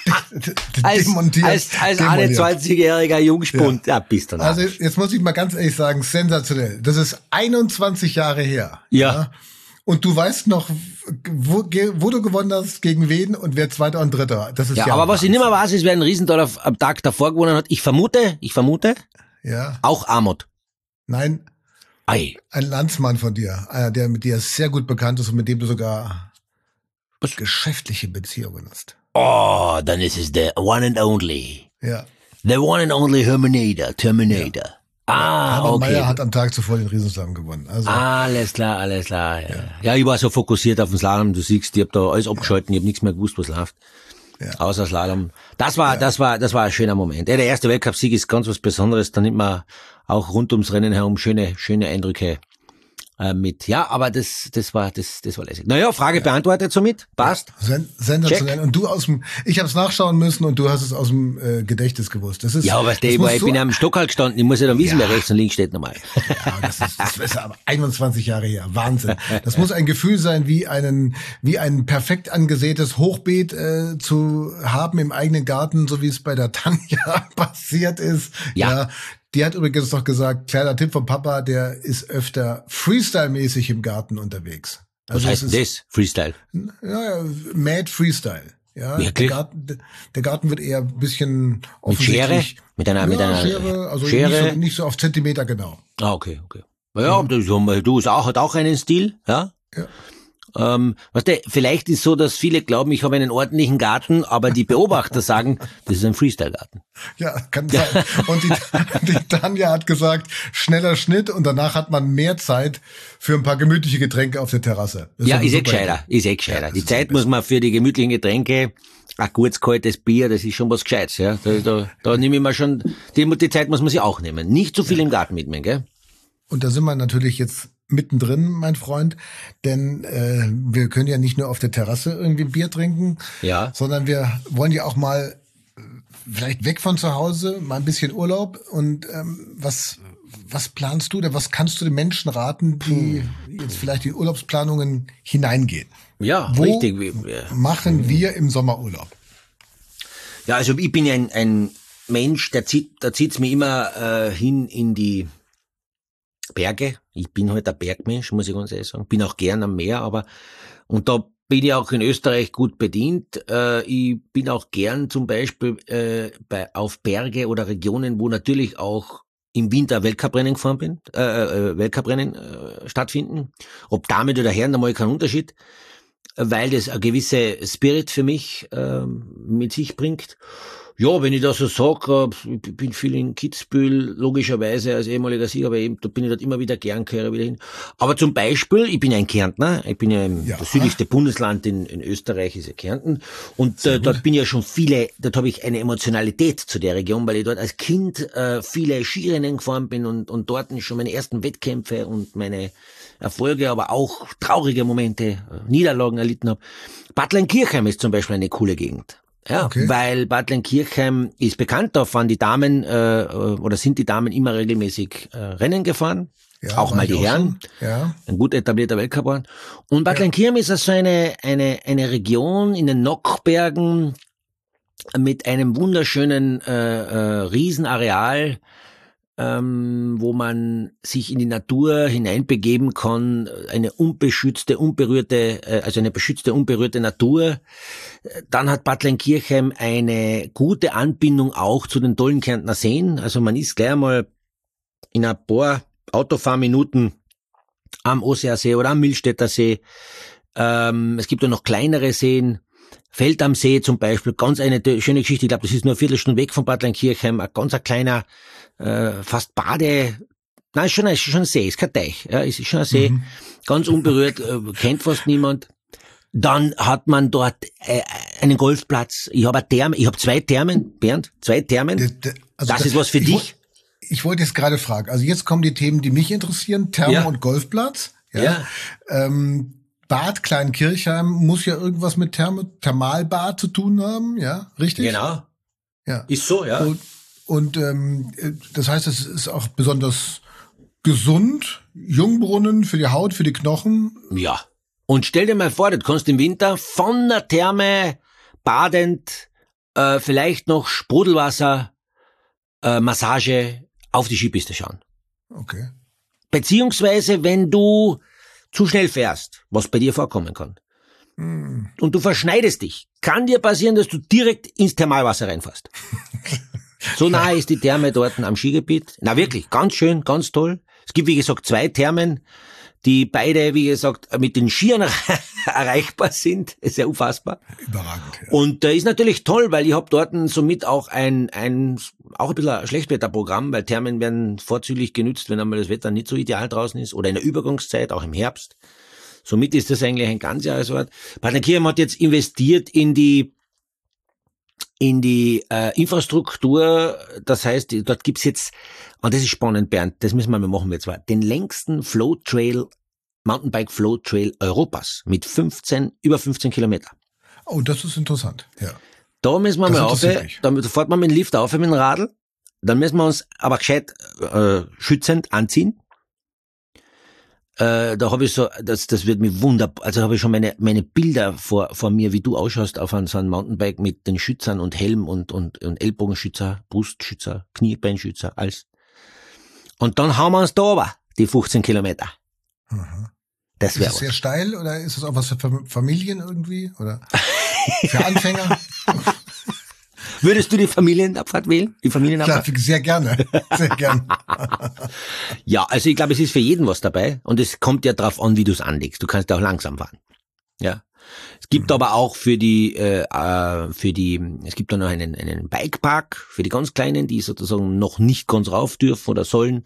als Demontiert. als, als Demoliert. einundzwanzigjähriger Jungspund. Ja, ja bist du Also jetzt muss ich mal ganz ehrlich sagen, sensationell. Das ist einundzwanzig Jahre her. Ja. Und du weißt noch, wo, ge- wo du gewonnen hast, gegen wen und wer Zweiter und Dritter. Das ist ja, Ja, aber was ich Wahnsinn. nicht mehr weiß, ist, wer einen Riesentor auf- am Tag davor gewonnen hat. Ich vermute, ich vermute, Ja. auch Aamodt. Nein, Ei. ein Landsmann von dir, einer, der mit dir sehr gut bekannt ist und mit dem du sogar Was? geschäftliche Beziehungen hast. Oh, dann ist es der one and only. Ja. The one and only Terminator. Terminator. Ah, Hermann okay. Mayer hat am Tag zuvor den Riesenslalom gewonnen. Also, Alles klar, alles klar. Ja. ja, ich war so fokussiert auf den Slalom, du siehst, ich hab da alles abgeschalten, ich hab nichts mehr gewusst, was läuft. Ja. Außer Slalom. Das war, das war, das war ein schöner Moment. Ja, der erste Weltcupsieg ist ganz was Besonderes, da nimmt man auch rund ums Rennen herum schöne, schöne Eindrücke äh, mit. Ja, aber das, das war, das, das war lässig. Naja, Frage beantwortet somit. Passt. sen sensationell. Check. Und du aus dem, ich habe es nachschauen müssen und du hast es aus dem äh, Gedächtnis gewusst. Das ist, Ja, aber das der, muss ich so- bin am Stock halt gestanden, ich muss ja dann wissen, wer rechts und links steht normal. Ja, das ist, das ist aber einundzwanzig Jahre her. Wahnsinn. Das muss ein Gefühl sein, wie einen, wie ein perfekt angesätes Hochbeet äh, zu haben im eigenen Garten, so wie es bei der Tanja passiert ist. Ja. Die hat übrigens noch gesagt, kleiner Tipp vom Papa, der ist öfter Freestyle-mäßig im Garten unterwegs. Was Also heißt es denn ist, das? Freestyle. Ja, ja, Mad Freestyle. Ja, der Wirklich? Garten, der Garten wird eher ein bisschen Mit offensichtlich. Schere? Mit einer, Ja, mit einer Schere, also Schere? Nicht, so, nicht so auf Zentimeter genau. Ah, okay, okay. Ja, das, du, es auch, hat auch einen Stil, ja? Ja. Ähm, weißt du, vielleicht ist so, dass viele glauben, ich habe einen ordentlichen Garten, aber die Beobachter sagen, das ist ein Freestyle-Garten. Ja, kann sein. Und die, die Tanja hat gesagt, schneller Schnitt und danach hat man mehr Zeit für ein paar gemütliche Getränke auf der Terrasse. Das Ja, eine ist eh super gescheiter, Idee. ist eh gescheiter. Ja, das die ist Zeit die muss man für die gemütlichen Getränke, ein gutes kaltes Bier, das ist schon was Gescheites, ja. Da, da, da nehme ich mir schon, die, die Zeit muss man sich auch nehmen. Nicht zu viel im Garten mitnehmen, gell? Und da sind wir natürlich jetzt mittendrin, mein Freund, denn äh, wir können ja nicht nur auf der Terrasse irgendwie Bier trinken, Ja. sondern wir wollen ja auch mal äh, vielleicht weg von zu Hause, mal ein bisschen Urlaub. Und ähm, was was planst du oder was kannst du den Menschen raten, die jetzt vielleicht in Urlaubsplanungen hineingehen? Ja, Wo richtig. Wir- wir- machen wir im Sommerurlaub? Ja, also ich bin ja ein, ein Mensch, der zieht, da zieht's mir immer äh, hin in die Berge. Ich bin halt ein Bergmensch, muss ich ganz ehrlich sagen. Bin auch gern am Meer, aber und da bin ich auch in Österreich gut bedient. Äh, ich bin auch gern zum Beispiel äh, bei auf Berge oder Regionen, wo natürlich auch im Winter Weltcuprennen gefahren bin, äh, äh, Weltcuprennen äh, stattfinden. Ob Damen oder Herren, da mache ich keinen Unterschied, weil das eine gewisse Spirit für mich ähm, mit sich bringt. Ja, wenn ich das so sage, ich bin viel in Kitzbühel, logischerweise als ehemaliger Sieger, aber eben, da bin ich dort immer wieder gern, gehöre wieder hin. Aber zum Beispiel, ich bin ein Kärntner, ich bin ja im Ja. das südlichste Bundesland in, in Österreich, ist ja Kärnten. Und äh, dort bin ich ja schon viele, dort habe ich eine Emotionalität zu der Region, weil ich dort als Kind äh, viele Skirennen gefahren bin und, und dort schon meine ersten Wettkämpfe und meine Erfolge, aber auch traurige Momente, äh, Niederlagen erlitten habe. Bad Lannkirchheim ist zum Beispiel eine coole Gegend. Ja, Okay. weil Bad Lannkirchheim ist bekannt, da fahren die Damen äh, oder sind die Damen immer regelmäßig äh, Rennen gefahren, Ja, auch war mal ich die auch Herren, schon. Ja. ein gut etablierter Weltcuprennfahrer. Und Bad Ja. Lannkirchheim ist also eine eine eine Region in den Nockbergen mit einem wunderschönen äh, äh, Riesenareal, ähm, wo man sich in die Natur hineinbegeben kann, eine unbeschützte, unberührte, äh, also eine beschützte, unberührte Natur. Dann hat Bad Lannkirchheim eine gute Anbindung auch zu den tollen Kärntner Seen. Also man ist gleich mal in ein paar Autofahrminuten am Osseer See oder am Millstätter See. Ähm, es gibt auch noch kleinere Seen. Feld am See zum Beispiel, ganz eine schöne Geschichte. Ich glaube, das ist nur eine Viertelstunde weg von Bad Lannkirchheim. Ein ganz ein kleiner, äh, fast Bade, Nein, ist schon, ist schon ein See, ist kein Teich. Ja, es ist schon ein See, mhm. ganz unberührt, äh, kennt fast niemand. Dann hat man dort äh, einen Golfplatz. Ich habe eine Therme, ich habe zwei Thermen, Bernd, zwei Thermen. De, de, also das, das ist was für ich dich. Ich wollte jetzt gerade fragen, also jetzt kommen die Themen, die mich interessieren, Therme ja. und Golfplatz. Ja. ja. Ähm, Bad Kleinkirchheim muss ja irgendwas mit Therme, Thermalbad zu tun haben, ja, richtig? Genau. Ja. Ist so, ja. Und, und ähm, das heißt, es ist auch besonders gesund, Jungbrunnen für die Haut, für die Knochen. Ja. Und stell dir mal vor, du kannst im Winter von der Therme badend, äh, vielleicht noch Sprudelwasser, äh, Massage auf die Skipiste schauen. Okay. Beziehungsweise, wenn du zu schnell fährst, was bei dir vorkommen kann, mm. und du verschneidest dich, kann dir passieren, dass du direkt ins Thermalwasser reinfährst. So nahe ist die Therme dort am Skigebiet. Na wirklich, ganz schön, ganz toll. Es gibt, wie gesagt, zwei Thermen, die beide, wie gesagt, mit den Skiern erreichbar sind. Ist ja unfassbar. Überragend. Ja. Und äh, ist natürlich toll, weil ich habe dort somit auch ein, ein, auch ein bisschen ein Schlechtwetterprogramm, weil Thermen werden vorzüglich genützt, wenn einmal das Wetter nicht so ideal draußen ist oder in der Übergangszeit, auch im Herbst. Somit ist das eigentlich ein Ganzjahresort. Bad Kleinkirchheim hat jetzt investiert in die in die äh, Infrastruktur, das heißt, dort gibt's jetzt, und das ist spannend, Bernd, das müssen wir mal machen jetzt mal, den längsten Float Trail, Mountainbike Float Trail Europas mit fünfzehn, über fünfzehn Kilometer. Oh, das ist interessant, ja. Da müssen wir das mal auf, da fährt man mit dem Lift auf, mit dem Radl, dann müssen wir uns aber gescheit äh, schützend anziehen. Äh, da habe ich so, das, das wird mir wunderbar, also habe ich schon meine, meine Bilder vor, vor mir, wie du ausschaust auf einem, so einem Mountainbike mit den Schützern und Helm und, und, und Ellbogenschützer, Brustschützer, Kniebeinschützer, alles. Und dann hauen wir uns da aber, die fünfzehn Kilometer. Mhm. Das wäre Ist es sehr steil oder ist es auch was für Familien irgendwie oder für Anfänger? Würdest du die Familienabfahrt wählen? Die Familienabfahrt? Klar, sehr gerne. Sehr gerne. Ja, also ich glaube, es ist für jeden was dabei und es kommt ja drauf an, wie du es anlegst. Du kannst auch langsam fahren. Ja. Es gibt mhm. aber auch für die, äh, für die, es gibt da noch einen, einen Bikepark für die ganz Kleinen, die sozusagen noch nicht ganz rauf dürfen oder sollen.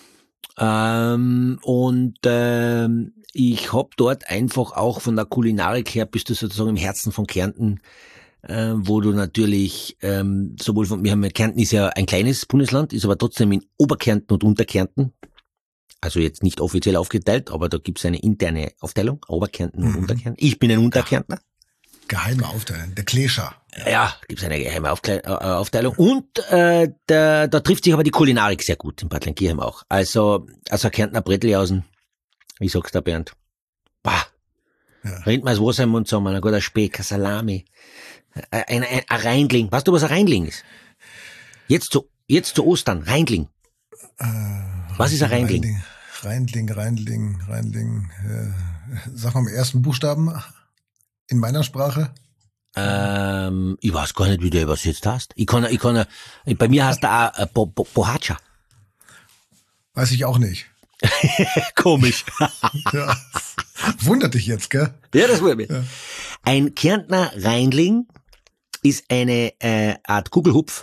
Ähm, und ähm, ich hab dort einfach auch von der Kulinarik her, bist du sozusagen im Herzen von Kärnten, äh, wo du natürlich ähm, sowohl von, wir haben ja, Kärnten ist ja ein kleines Bundesland, ist aber trotzdem in Oberkärnten und Unterkärnten, also jetzt nicht offiziell aufgeteilt, aber da gibt's eine interne Aufteilung, Oberkärnten und mhm. Unterkärnten. Ich bin ein Unterkärntner. Geheime Aufteilung, der Klescher. Ja, gibt's eine geheime Aufkle- äh, Aufteilung. Und äh, da, da trifft sich aber die Kulinarik sehr gut in Bad Kleinkirchheim auch. Also, also Kärntner Bretteljausen, wie sagst du, Bernd? Bah, ja. Rennt mal das Wasser im Mund zusammen, ein guter Speck, ein Salami, ein, ein, ein, ein Reindling. Weißt du, was ein Reindling ist? Jetzt zu, jetzt zu Ostern, Reindling. Äh, was ist ein Reindling? Reindling, Reindling, Reindling. Äh, sag mal im ersten Buchstaben in meiner Sprache. Ähm, ich weiß gar nicht, wie du übersetzt hast. Ich kann, ich kann, bei mir heißt er auch äh, Bo, Bo, Bohatscha. Weiß ich auch nicht. Komisch. Ja. Wundert dich jetzt, gell? Ja, das wundert mich. Ja. Ein Kärntner Reindling ist eine äh, Art Kugelhupf.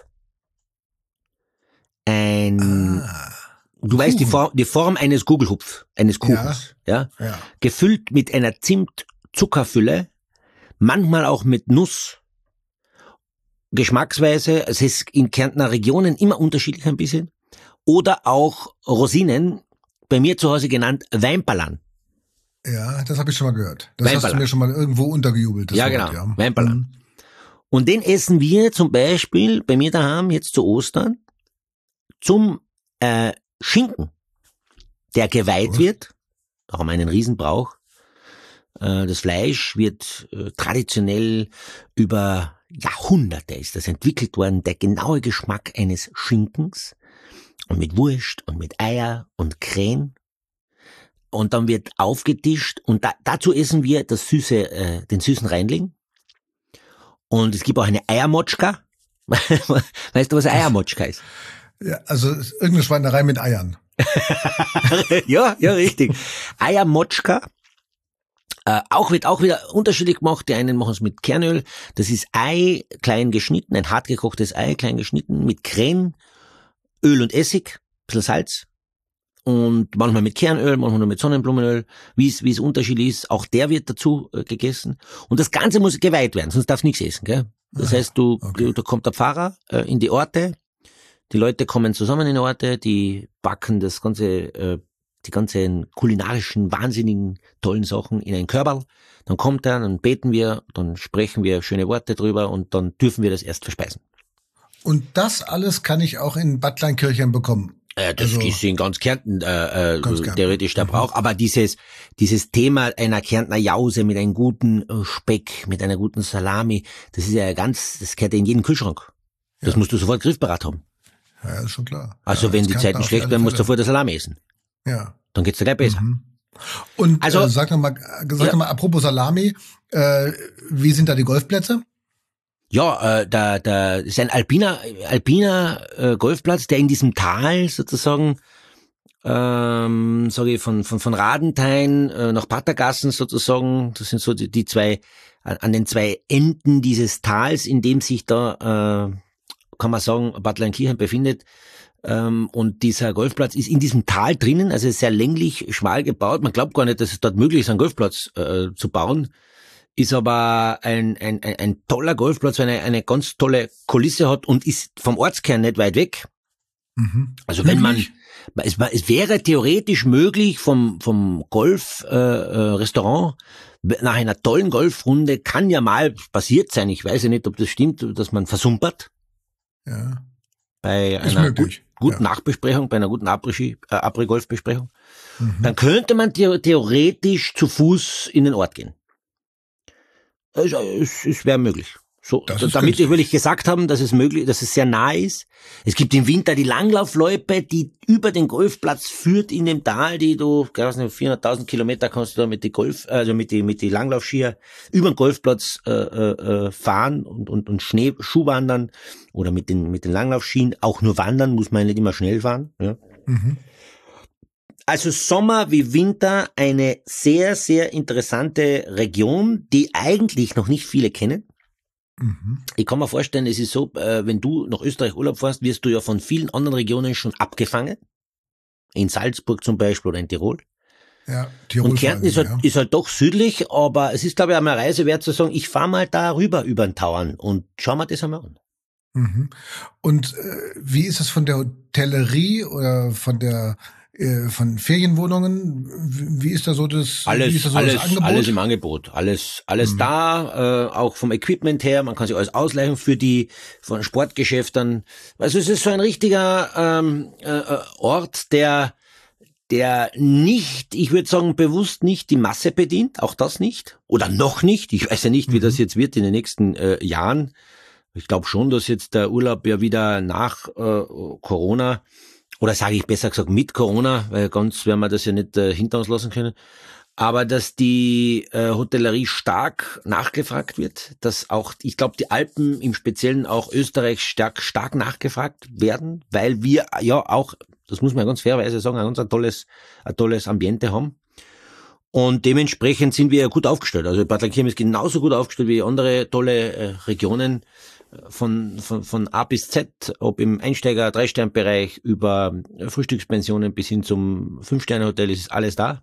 Ein, ah, du Kuchen. Weißt die Form, die Form eines Kugelhupf, eines Kuchens, ja? Ja? Ja. Gefüllt mit einer Zimt-Zuckerfülle, manchmal auch mit Nuss. Geschmacksweise, es ist in Kärntner Regionen immer unterschiedlich ein bisschen. Oder auch Rosinen, bei mir zu Hause genannt Weinperlan. Ja, das habe ich schon mal gehört. Das hast du mir schon mal irgendwo untergejubelt. Das ja, Wort, genau, ja. Weinperlan. Mhm. Und den essen wir zum Beispiel bei mir daheim jetzt zu Ostern zum äh, Schinken, der geweiht Was? wird. Da haben wir einen Riesenbrauch. Äh, das Fleisch wird äh, traditionell über Jahrhunderte ist das entwickelt worden, der genaue Geschmack eines Schinkens. Und mit Wurst und mit Eier und Creme. Und dann wird aufgetischt und da, dazu essen wir das süße, äh, den süßen Reindling. Und es gibt auch eine Eiermotschka. Weißt du, was eine Eiermotschka ist? Ja, also irgendeine Schweinerei mit Eiern. ja, ja, richtig. Eiermotschka. Äh, auch wird auch wieder unterschiedlich gemacht. Die einen machen es mit Kernöl. Das ist Ei, klein geschnitten, ein hart gekochtes Ei, klein geschnitten, mit Creme, Öl und Essig, ein bisschen Salz und manchmal mit Kernöl, manchmal nur mit Sonnenblumenöl, wie es wie es unterschiedlich ist. Auch der wird dazu äh, gegessen. Und das Ganze muss geweiht werden, sonst darfst du nichts essen. Gell? Das Ah, heißt, du, okay. du da kommt der Pfarrer äh, in die Orte, die Leute kommen zusammen in die Orte, die backen das ganze, äh, die ganzen kulinarischen, wahnsinnigen, tollen Sachen in ein Körperl. Dann kommt er, dann beten wir, dann sprechen wir schöne Worte drüber und dann dürfen wir das erst verspeisen. Und das alles kann ich auch in Bad Kleinkirchen bekommen. Äh, das Also- ist in ganz Kärnten äh, äh, Ganz Kärnten. theoretisch der Mhm. Brauch. Aber dieses dieses Thema einer Kärntner Jause mit einem guten äh, Speck, mit einer guten Salami, das ist ja ganz, das gehört ja in jeden Kühlschrank. Das Ja. musst du sofort griffbereit haben. Ja, ist schon klar. Also ja, wenn das die kann Zeiten auf schlecht alle werden, musst du Fälle. sofort das Salami essen. Ja. Dann geht's dir gleich besser. Mhm. Und Also- äh, sag nochmal, sag Ja. noch mal, apropos Salami, äh, wie sind da die Golfplätze? Ja, äh, da, da ist ein alpiner, alpiner äh, Golfplatz, der in diesem Tal sozusagen, ähm, sage ich, von, von, von Radenthein äh, nach Pattergassen sozusagen, das sind so die, die zwei, an, an den zwei Enden dieses Tals, in dem sich da, äh, kann man sagen, Bad Kleinkirchen befindet. Ähm, und dieser Golfplatz ist in diesem Tal drinnen, also ist sehr länglich, schmal gebaut. Man glaubt gar nicht, dass es dort möglich ist, einen Golfplatz äh, zu bauen. Ist aber ein, ein, ein, ein toller Golfplatz, weil er eine ganz tolle Kulisse hat und ist vom Ortskern nicht weit weg. Mhm. Also wenn man, Hügelig? es, war- es wäre theoretisch möglich vom, vom Golf-Restaurant äh, äh, Restaurant, nach einer tollen Golfrunde kann ja mal passiert sein, ich weiß ja nicht, ob das stimmt, dass man versumpert Ja, bei ist einer gut, möglich. guten Ja. Nachbesprechung, bei einer guten Après-Ski- äh, Après-Golf-Besprechung. Mhm. Dann könnte man theo- theoretisch zu Fuß in den Ort gehen. Es, es, es wäre möglich. So, Das da- ist damit günstig. will ich gesagt haben, dass es möglich, dass es sehr nah ist. Es gibt im Winter die Langlaufloipe, die über den Golfplatz führt in dem Tal, die du, ich weiß nicht, vierhunderttausend Kilometer kannst du da mit die Golf, also mit die mit die Langlaufskier über den Golfplatz äh, äh, fahren und und und Schneeschuh wandern oder mit den mit den Langlaufskien auch nur wandern, muss man nicht immer schnell fahren. Ja. Mhm. Also Sommer wie Winter eine sehr, sehr interessante Region, die eigentlich noch nicht viele kennen. Mhm. Ich kann mir vorstellen, es ist so, äh, wenn du nach Österreich Urlaub fährst, wirst du ja von vielen anderen Regionen schon abgefangen. In Salzburg zum Beispiel oder in Tirol. Ja, Tirol Und Kärnten ist vor allem, halt, ja. ist halt doch südlich, aber es ist, glaube ich, einmal eine Reise wert zu sagen, ich fahr mal da rüber über den Tauern und schau mal das einmal an. Mhm. Und äh, wie ist es von der Hotellerie oder von der äh, von Ferienwohnungen? Wie, wie ist da so das, Alles, wie ist da so alles, das Angebot? alles im Angebot. Alles, alles Mhm. da, äh, auch vom Equipment her. Man kann sich alles ausleihen für die, von Sportgeschäften. Also es ist so ein richtiger ähm, äh, äh, Ort, der, der nicht, ich würde sagen, bewusst nicht die Masse bedient. Auch das nicht. Oder noch nicht. Ich weiß ja nicht, wie Mhm. das jetzt wird in den nächsten äh, Jahren. Ich glaube schon, dass jetzt der Urlaub ja wieder nach äh, Corona, oder sage ich besser gesagt mit Corona, weil ganz werden wir das ja nicht äh, hinter uns lassen können, aber dass die äh, Hotellerie stark nachgefragt wird, dass auch, ich glaube, die Alpen im Speziellen auch Österreich stark stark nachgefragt werden, weil wir ja auch, das muss man ganz fairerweise sagen, ein ganz ein tolles, ein tolles Ambiente haben. Und dementsprechend sind wir ja gut aufgestellt. Also Bad Kleinkirchen ist genauso gut aufgestellt wie andere tolle äh, Regionen von, von, von A bis Z, ob im Einsteiger-, Drei-Stern-Bereich über Frühstückspensionen bis hin zum Fünf-Sterne-Hotel, ist alles da.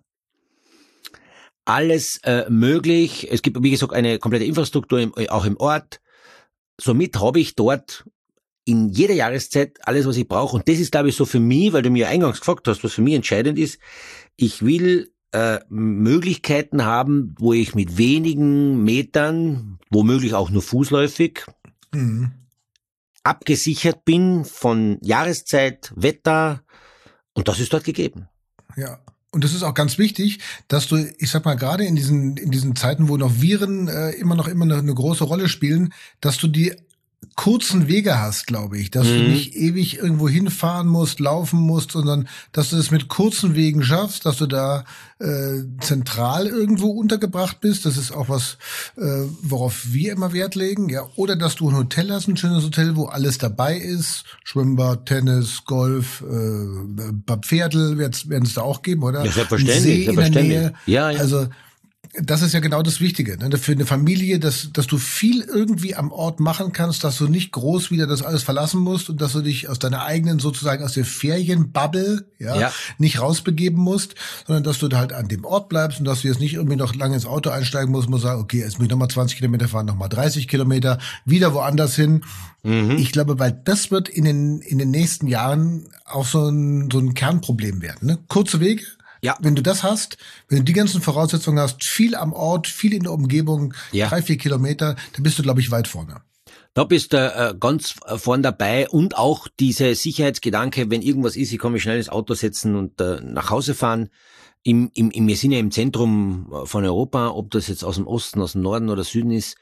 Alles äh, möglich. Es gibt, wie gesagt, eine komplette Infrastruktur im, auch im Ort. Somit habe ich dort in jeder Jahreszeit alles, was ich brauche. Und das ist, glaube ich, so für mich, weil du mir eingangs gefragt hast, was für mich entscheidend ist. Ich will äh, Möglichkeiten haben, wo ich mit wenigen Metern, womöglich auch nur fußläufig, Mhm. abgesichert bin von Jahreszeit, Wetter, und das ist dort gegeben. Ja. Und das ist auch ganz wichtig, dass du, ich sag mal, gerade in diesen, in diesen Zeiten, wo noch Viren äh, immer noch immer eine, eine große Rolle spielen, dass du die kurzen Wege hast, glaube ich, dass Mhm. du nicht ewig irgendwo hinfahren musst, laufen musst, sondern dass du es mit kurzen Wegen schaffst, dass du da äh, zentral irgendwo untergebracht bist. Das ist auch was, äh, worauf wir immer Wert legen, ja. Oder dass du ein Hotel hast, ein schönes Hotel, wo alles dabei ist, Schwimmbad, Tennis, Golf, äh, ein paar Pferdel werden es da auch geben, oder? Ja, selbstverständlich, Ein See in der selbstverständlich. Nähe. Ja, ja. Also das ist ja genau das Wichtige, ne? Für eine Familie, dass, dass du viel irgendwie am Ort machen kannst, dass du nicht groß wieder das alles verlassen musst und dass du dich aus deiner eigenen, sozusagen aus der Ferienbubble, ja, Ja. nicht rausbegeben musst, sondern dass du da halt an dem Ort bleibst und dass du jetzt nicht irgendwie noch lange ins Auto einsteigen musst, musst sagen, okay, jetzt muss ich nochmal zwanzig Kilometer fahren, nochmal dreißig Kilometer, wieder woanders hin. Mhm. Ich glaube, weil das wird in den, in den nächsten Jahren auch so ein, so ein Kernproblem werden, ne? Kurze Wege. Ja. Wenn du das hast, wenn du die ganzen Voraussetzungen hast, viel am Ort, viel in der Umgebung, Ja. drei, vier Kilometer, dann bist du, glaube ich, weit vorne. Da bist du äh, ganz vorn dabei und auch diese Sicherheitsgedanke, wenn irgendwas ist, ich kann mich schnell ins Auto setzen und äh, nach Hause fahren. Im, im, im, wir sind ja im Zentrum von Europa, ob das jetzt aus dem Osten, aus dem Norden oder Süden ist.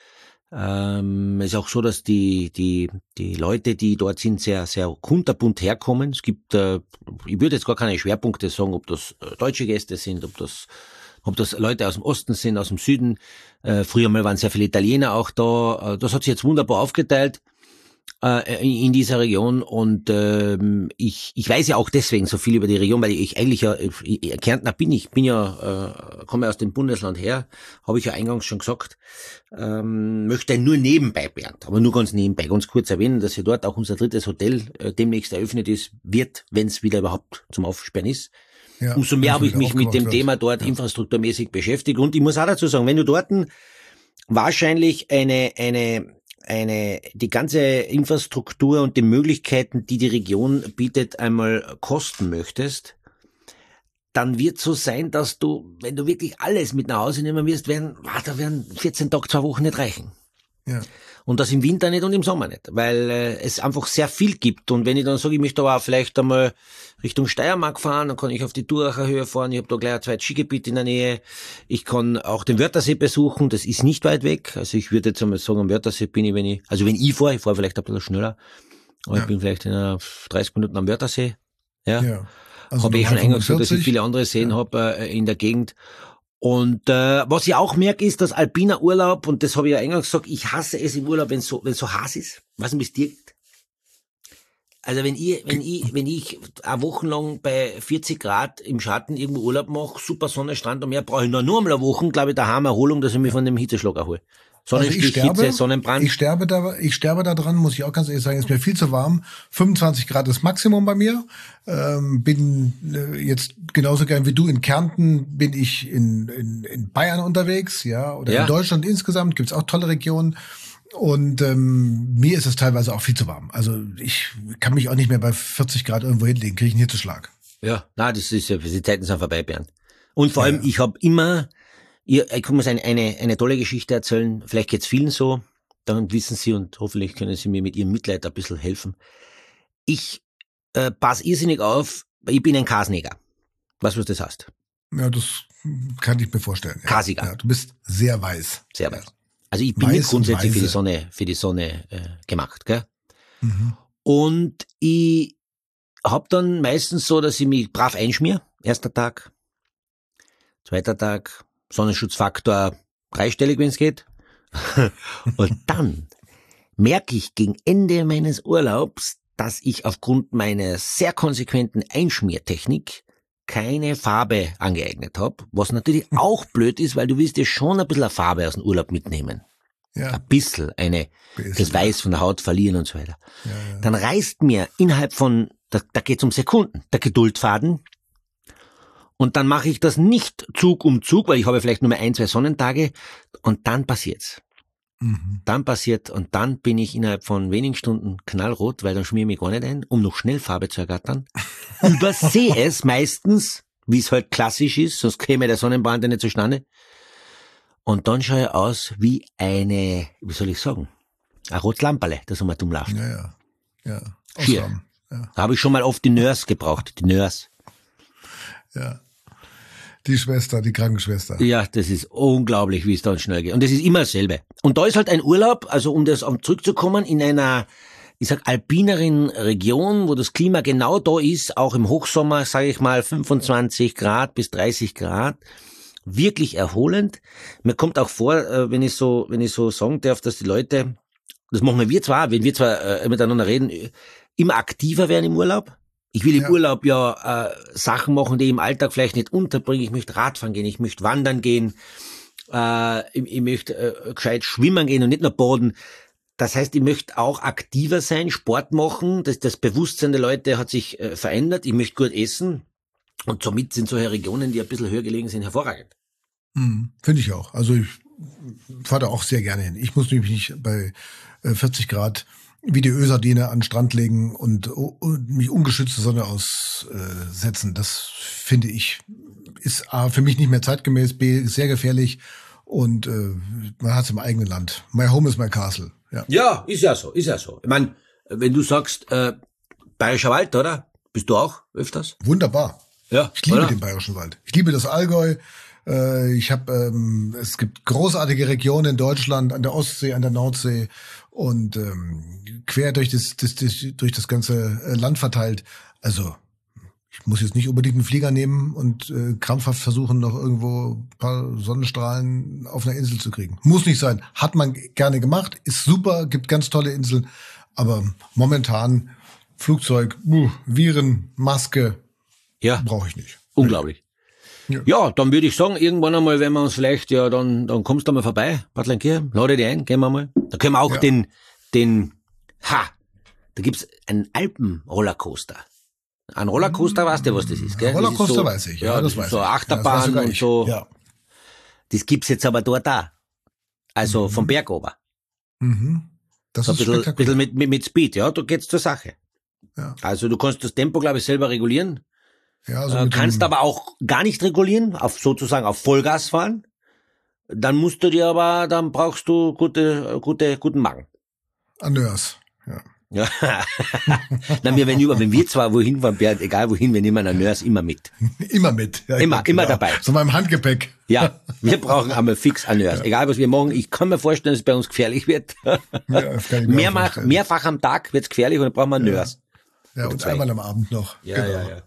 Ähm, es ist auch so, dass die die die Leute, die dort sind, sehr sehr kunterbunt herkommen. Es gibt, äh, ich würde jetzt gar keine Schwerpunkte sagen, ob das äh, deutsche Gäste sind, ob das ob das Leute aus dem Osten sind, aus dem Süden. Äh, früher mal waren sehr viele Italiener auch da. Äh, das hat sich jetzt wunderbar aufgeteilt äh, in, in dieser Region und ähm, ich ich weiß ja auch deswegen so viel über die Region, weil ich eigentlich ja ich, Kärntner bin. Ich bin ja äh, komme aus dem Bundesland her, habe ich ja eingangs schon gesagt. Ähm, möchte nur nebenbei, Bernd, aber nur ganz nebenbei, ganz kurz erwähnen, dass ja dort auch unser drittes Hotel äh, demnächst eröffnet ist, wird, wenn es wieder überhaupt zum Aufsperren ist. Ja, Umso mehr habe ich mich mit dem wird. Thema dort ja. infrastrukturmäßig beschäftigt. Und ich muss auch dazu sagen, wenn du dort wahrscheinlich eine, eine, eine, die ganze Infrastruktur und die Möglichkeiten, die die Region bietet, einmal kosten möchtest, dann wird so sein, dass du, wenn du wirklich alles mit nach Hause nehmen wirst, werden, ah, da werden vierzehn Tage, zwei Wochen nicht reichen. Ja. Und das im Winter nicht und im Sommer nicht, weil äh, es einfach sehr viel gibt. Und wenn ich dann sage, ich möchte aber auch vielleicht einmal Richtung Steiermark fahren, dann kann ich auf die Duracher Höhe fahren, ich habe da gleich ein zweites Skigebiet in der Nähe. Ich kann auch den Wörthersee besuchen, das ist nicht weit weg. Also ich würde jetzt einmal sagen, am Wörthersee bin ich, wenn ich, also wenn ich fahre, ich fahre vielleicht ein bisschen schneller, aber Ja. ich bin vielleicht in einer dreißig Minuten am Wörthersee. Ja. ja. Also habe ich schon normal eingangs gesagt, dass ich fünfundvierzig. viele andere Seen Ja. habe äh, in der Gegend. Und äh, was ich auch merke, ist, dass alpiner Urlaub, und das habe ich ja eingangs gesagt, ich hasse es im Urlaub, wenn es so, wenn so heiß ist. Was mit dir geht? Also wenn ich, wenn ich, wenn ich eine Woche lang bei vierzig Grad im Schatten irgendwo Urlaub mache, super Sonne, Strand am Meer, brauche ich nur, nur einmal eine Woche, glaube ich, daheim Erholung, dass ich mich von dem Hitzeschlag erhole. Also Sonnenstich, ich sterbe, Hitze, Sonnenbrand. ich sterbe da, ich sterbe da dran, muss ich auch ganz ehrlich sagen, ist mir viel zu warm. fünfundzwanzig Grad ist Maximum bei mir. Ähm, bin äh, jetzt genauso gern wie du in Kärnten, bin ich in, in, in Bayern unterwegs, ja, oder Ja. in Deutschland insgesamt gibt's auch tolle Regionen. Und ähm, mir ist es teilweise auch viel zu warm. Also ich kann mich auch nicht mehr bei vierzig Grad irgendwo hinlegen, kriege ich einen Hitzeschlag. Ja, na, das ist ja, die Zeiten sind vorbei, Bernd. Und vor Ja. allem, ich habe immer, ich, ich kann mir eine, eine, eine tolle Geschichte erzählen, vielleicht geht's vielen so, dann wissen Sie und hoffentlich können Sie mir mit Ihrem Mitleid ein bisschen helfen. Ich äh, passe irrsinnig auf, ich bin ein Kasneger. Weißt du, was das heißt? Ja, das kann ich mir vorstellen. Ja. Kasiger. Ja, du bist sehr weiß. Sehr Ja. weiß. Also ich bin Weiß nicht grundsätzlich und für die weise. Sonne, für die Sonne äh, gemacht, gell? Mhm. Und ich hab dann meistens so, dass ich mich brav einschmier. Erster Tag, zweiter Tag, Sonnenschutzfaktor dreistellig, wenn es geht. Und dann merke ich gegen Ende meines Urlaubs, dass ich aufgrund meiner sehr konsequenten Einschmiertechnik keine Farbe angeeignet habe, was natürlich auch blöd ist, weil du willst dir schon ein bisschen eine Farbe aus dem Urlaub mitnehmen. Ja, Ein bisschen eine, bisschen, das Weiß von der Haut verlieren und so weiter. ja, ja. Dann reißt mir innerhalb von, da, da geht's um Sekunden, der Geduldfaden. Und dann mache ich das nicht Zug um Zug, weil ich habe vielleicht nur mal ein, zwei Sonnentage. Und dann passiert's. Mhm. Dann passiert, und dann bin ich innerhalb von wenigen Stunden knallrot, weil dann schmier ich mich gar nicht ein, um noch schnell Farbe zu ergattern. Übersehe es meistens, wie es halt klassisch ist, sonst käme der Sonnenbrand ja nicht zustande. Und dann schaue ich aus wie eine, wie soll ich sagen, ein rotes Lamperle, das um dumm läuft. Ja, ja. Ja. Schier. Ausrahmen. Ja, Da habe ich schon mal oft die Nurse gebraucht, die Nurse. ja. Die Schwester, die Krankenschwester. Ja, das ist unglaublich, wie es dann schnell geht. Und das ist immer dasselbe. Und da ist halt ein Urlaub, also um das um zurückzukommen, in einer, ich sag, alpineren Region, wo das Klima genau da ist, auch im Hochsommer, sage ich mal, fünfundzwanzig Grad bis dreißig Grad, wirklich erholend. Mir kommt auch vor, äh, wenn ich so, wenn ich so sagen darf, dass die Leute, das machen wir zwar, wenn wir zwar äh, miteinander reden, immer aktiver werden im Urlaub. Ich will im Ja. Urlaub ja äh, Sachen machen, die ich im Alltag vielleicht nicht unterbringe. Ich möchte Radfahren gehen, ich möchte wandern gehen, Äh, ich, ich möchte äh, gescheit schwimmen gehen und nicht nur baden. Das heißt, ich möchte auch aktiver sein, Sport machen. Das, das Bewusstsein der Leute hat sich äh, verändert. Ich möchte gut essen. Und somit sind solche Regionen, die ein bisschen höher gelegen sind, hervorragend. Mhm, finde ich auch. Also ich fahre da auch sehr gerne hin. Ich muss mich nicht bei äh, vierzig Grad wie die Ölsardine an den Strand legen und, und mich ungeschützt zur Sonne aussetzen. Das finde ich, ist A, für mich nicht mehr zeitgemäß, B, sehr gefährlich und äh, man hat es im eigenen Land. My home is my castle. Ja, ja, ist ja so, ist ja so. Ich meine, wenn du sagst, äh, Bayerischer Wald, oder? Bist du auch öfters? Wunderbar. Ja, ich liebe oder? den Bayerischen Wald. Ich liebe das Allgäu. Äh, ich habe, ähm, es gibt großartige Regionen in Deutschland, an der Ostsee, an der Nordsee und ähm, quer durch das, das, das durch das ganze Land verteilt. Also ich muss jetzt nicht unbedingt einen Flieger nehmen und äh, krampfhaft versuchen, noch irgendwo ein paar Sonnenstrahlen auf einer Insel zu kriegen. Muss nicht sein. Hat man gerne gemacht, ist super, gibt ganz tolle Inseln, aber momentan Flugzeug, uh, Viren, Maske, ja, brauche ich nicht. Unglaublich. Ja. Ja, dann würde ich sagen, irgendwann einmal, wenn wir uns vielleicht, ja, dann, dann kommst du mal vorbei, Bad Lannkirchen, lade dich ein, gehen wir mal. Da können wir auch Ja. den, den, ha, da gibt's einen Alpen-Rollercoaster. Ein Rollercoaster, weißt du, was das ist, gell? Rollercoaster das ist so, weiß ich, ja, ja, das, das weiß ist so ich. eine Ja, das weiß Achterbahn sogar und ich. so. Ja. Das gibt's jetzt aber dort da. Also vom Berg ober. Mhm. Das So ein ist bisschen, spektakulär. bisschen mit, mit, mit Speed, ja, da geht's zur Sache. Ja. Also du kannst das Tempo, glaube ich, selber regulieren. Ja, also Äh, mit kannst dem, aber auch gar nicht regulieren, auf sozusagen auf Vollgas fahren. Dann musst du dir aber, dann brauchst du gute, gute, guten Magen. Anörs. Ja. Ja. Nein, wir, wenn, über, wenn wir zwar wohin fahren, Bernd, egal wohin, wir nehmen einen Nurse immer mit. Immer mit. Ja, Immer, ja, immer dabei. So meinem Handgepäck. Ja, wir brauchen einmal fix einen Nurse. Egal was wir machen, ich kann mir vorstellen, dass es bei uns gefährlich wird. Ja, das kann ich mir auch Mehrmach, vorstellen. mehrfach am Tag wird's gefährlich und dann brauchen wir einen Nurse. Ja, und zwei. einmal am Abend noch. Ja, Genau. ja, ja.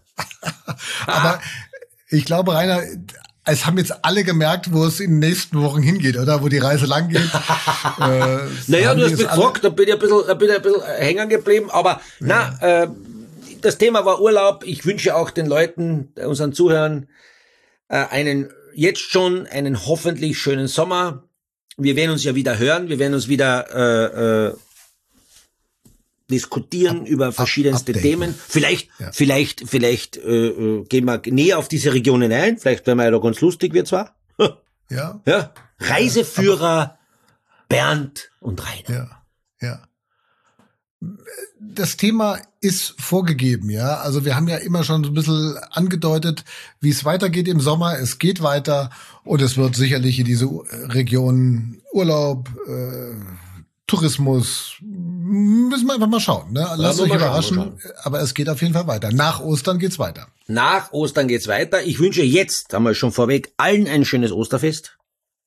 Aber ich glaube, Rainer, es haben jetzt alle gemerkt, wo es in den nächsten Wochen hingeht, oder? Wo die Reise lang geht. äh, Naja, haben du die hast mich jetzt alle- gefragt, da bin ich ein bisschen, da bin ich ein bisschen hängen geblieben, aber na, äh, das Thema war Urlaub. Ich wünsche auch den Leuten, unseren Zuhörern, äh, einen, jetzt schon einen hoffentlich schönen Sommer. Wir werden uns ja wieder hören, wir werden uns wieder äh, äh, diskutieren Up, über verschiedenste updaten. Themen. Vielleicht, Ja. vielleicht, vielleicht äh, äh, gehen wir näher auf diese Regionen ein. Vielleicht werden wir ja da ganz lustig, wir zwar. Ja, Ja. Reiseführer Bernd und Rainer. ja, ja. Das Thema ist vorgegeben, ja. Also wir haben ja immer schon so ein bisschen angedeutet, wie es weitergeht im Sommer. Es geht weiter und es wird sicherlich in diese Region Urlaub, äh, Tourismus, müssen wir einfach mal schauen. Ne? Lasst muss euch man schauen, überraschen, muss man aber es geht auf jeden Fall weiter. Nach Ostern geht's weiter. Nach Ostern geht's weiter. Ich wünsche jetzt einmal schon vorweg allen ein schönes Osterfest.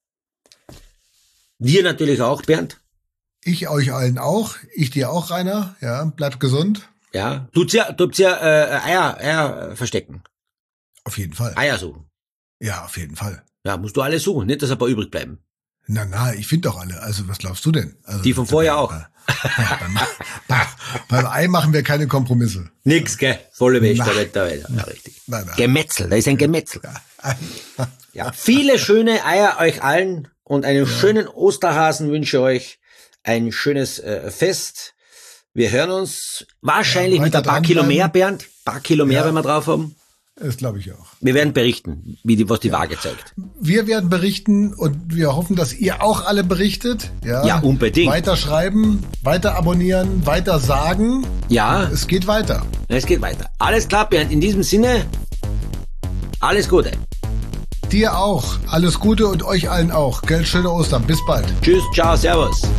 Wir natürlich auch, Bernd. Ich euch allen auch. Ich dir auch, Rainer. Ja, bleibt gesund. Ja. Tut's ja, tut's ja äh, Eier, Eier verstecken. Auf jeden Fall. Eier suchen. Ja, auf jeden Fall. Ja, musst du alle suchen, nicht, dass ein paar übrig bleiben. Na, na, ich finde doch alle. Also, was glaubst du denn? Also, Die von vorher auch. Ja, beim, beim, beim Ei machen wir keine Kompromisse. Nix, gell? Volle Wäsche, Nein. da wird da weiter. Ja, richtig. Nein, nein. Gemetzel, da ist ein Gemetzel. Ja, viele schöne Eier euch allen und einen schönen Osterhasen wünsche ich euch. Ein schönes äh, Fest. Wir hören uns wahrscheinlich Ja, mit ein weiter paar Kilo dranbleiben. mehr, Bernd. Ein paar Kilo mehr, Ja. wenn wir drauf haben. Das glaube ich auch. Wir werden berichten, wie die, was die Waage zeigt. Wir werden berichten und wir hoffen, dass ihr auch alle berichtet. Ja, Ja, unbedingt. Weiter schreiben, weiter abonnieren, weiter sagen. Ja, Es geht weiter. es geht weiter. Alles klar, Bernd. In diesem Sinne, alles Gute. Dir auch. Alles Gute und euch allen auch. Gell, schöne Ostern. Bis bald. Tschüss, ciao, servus.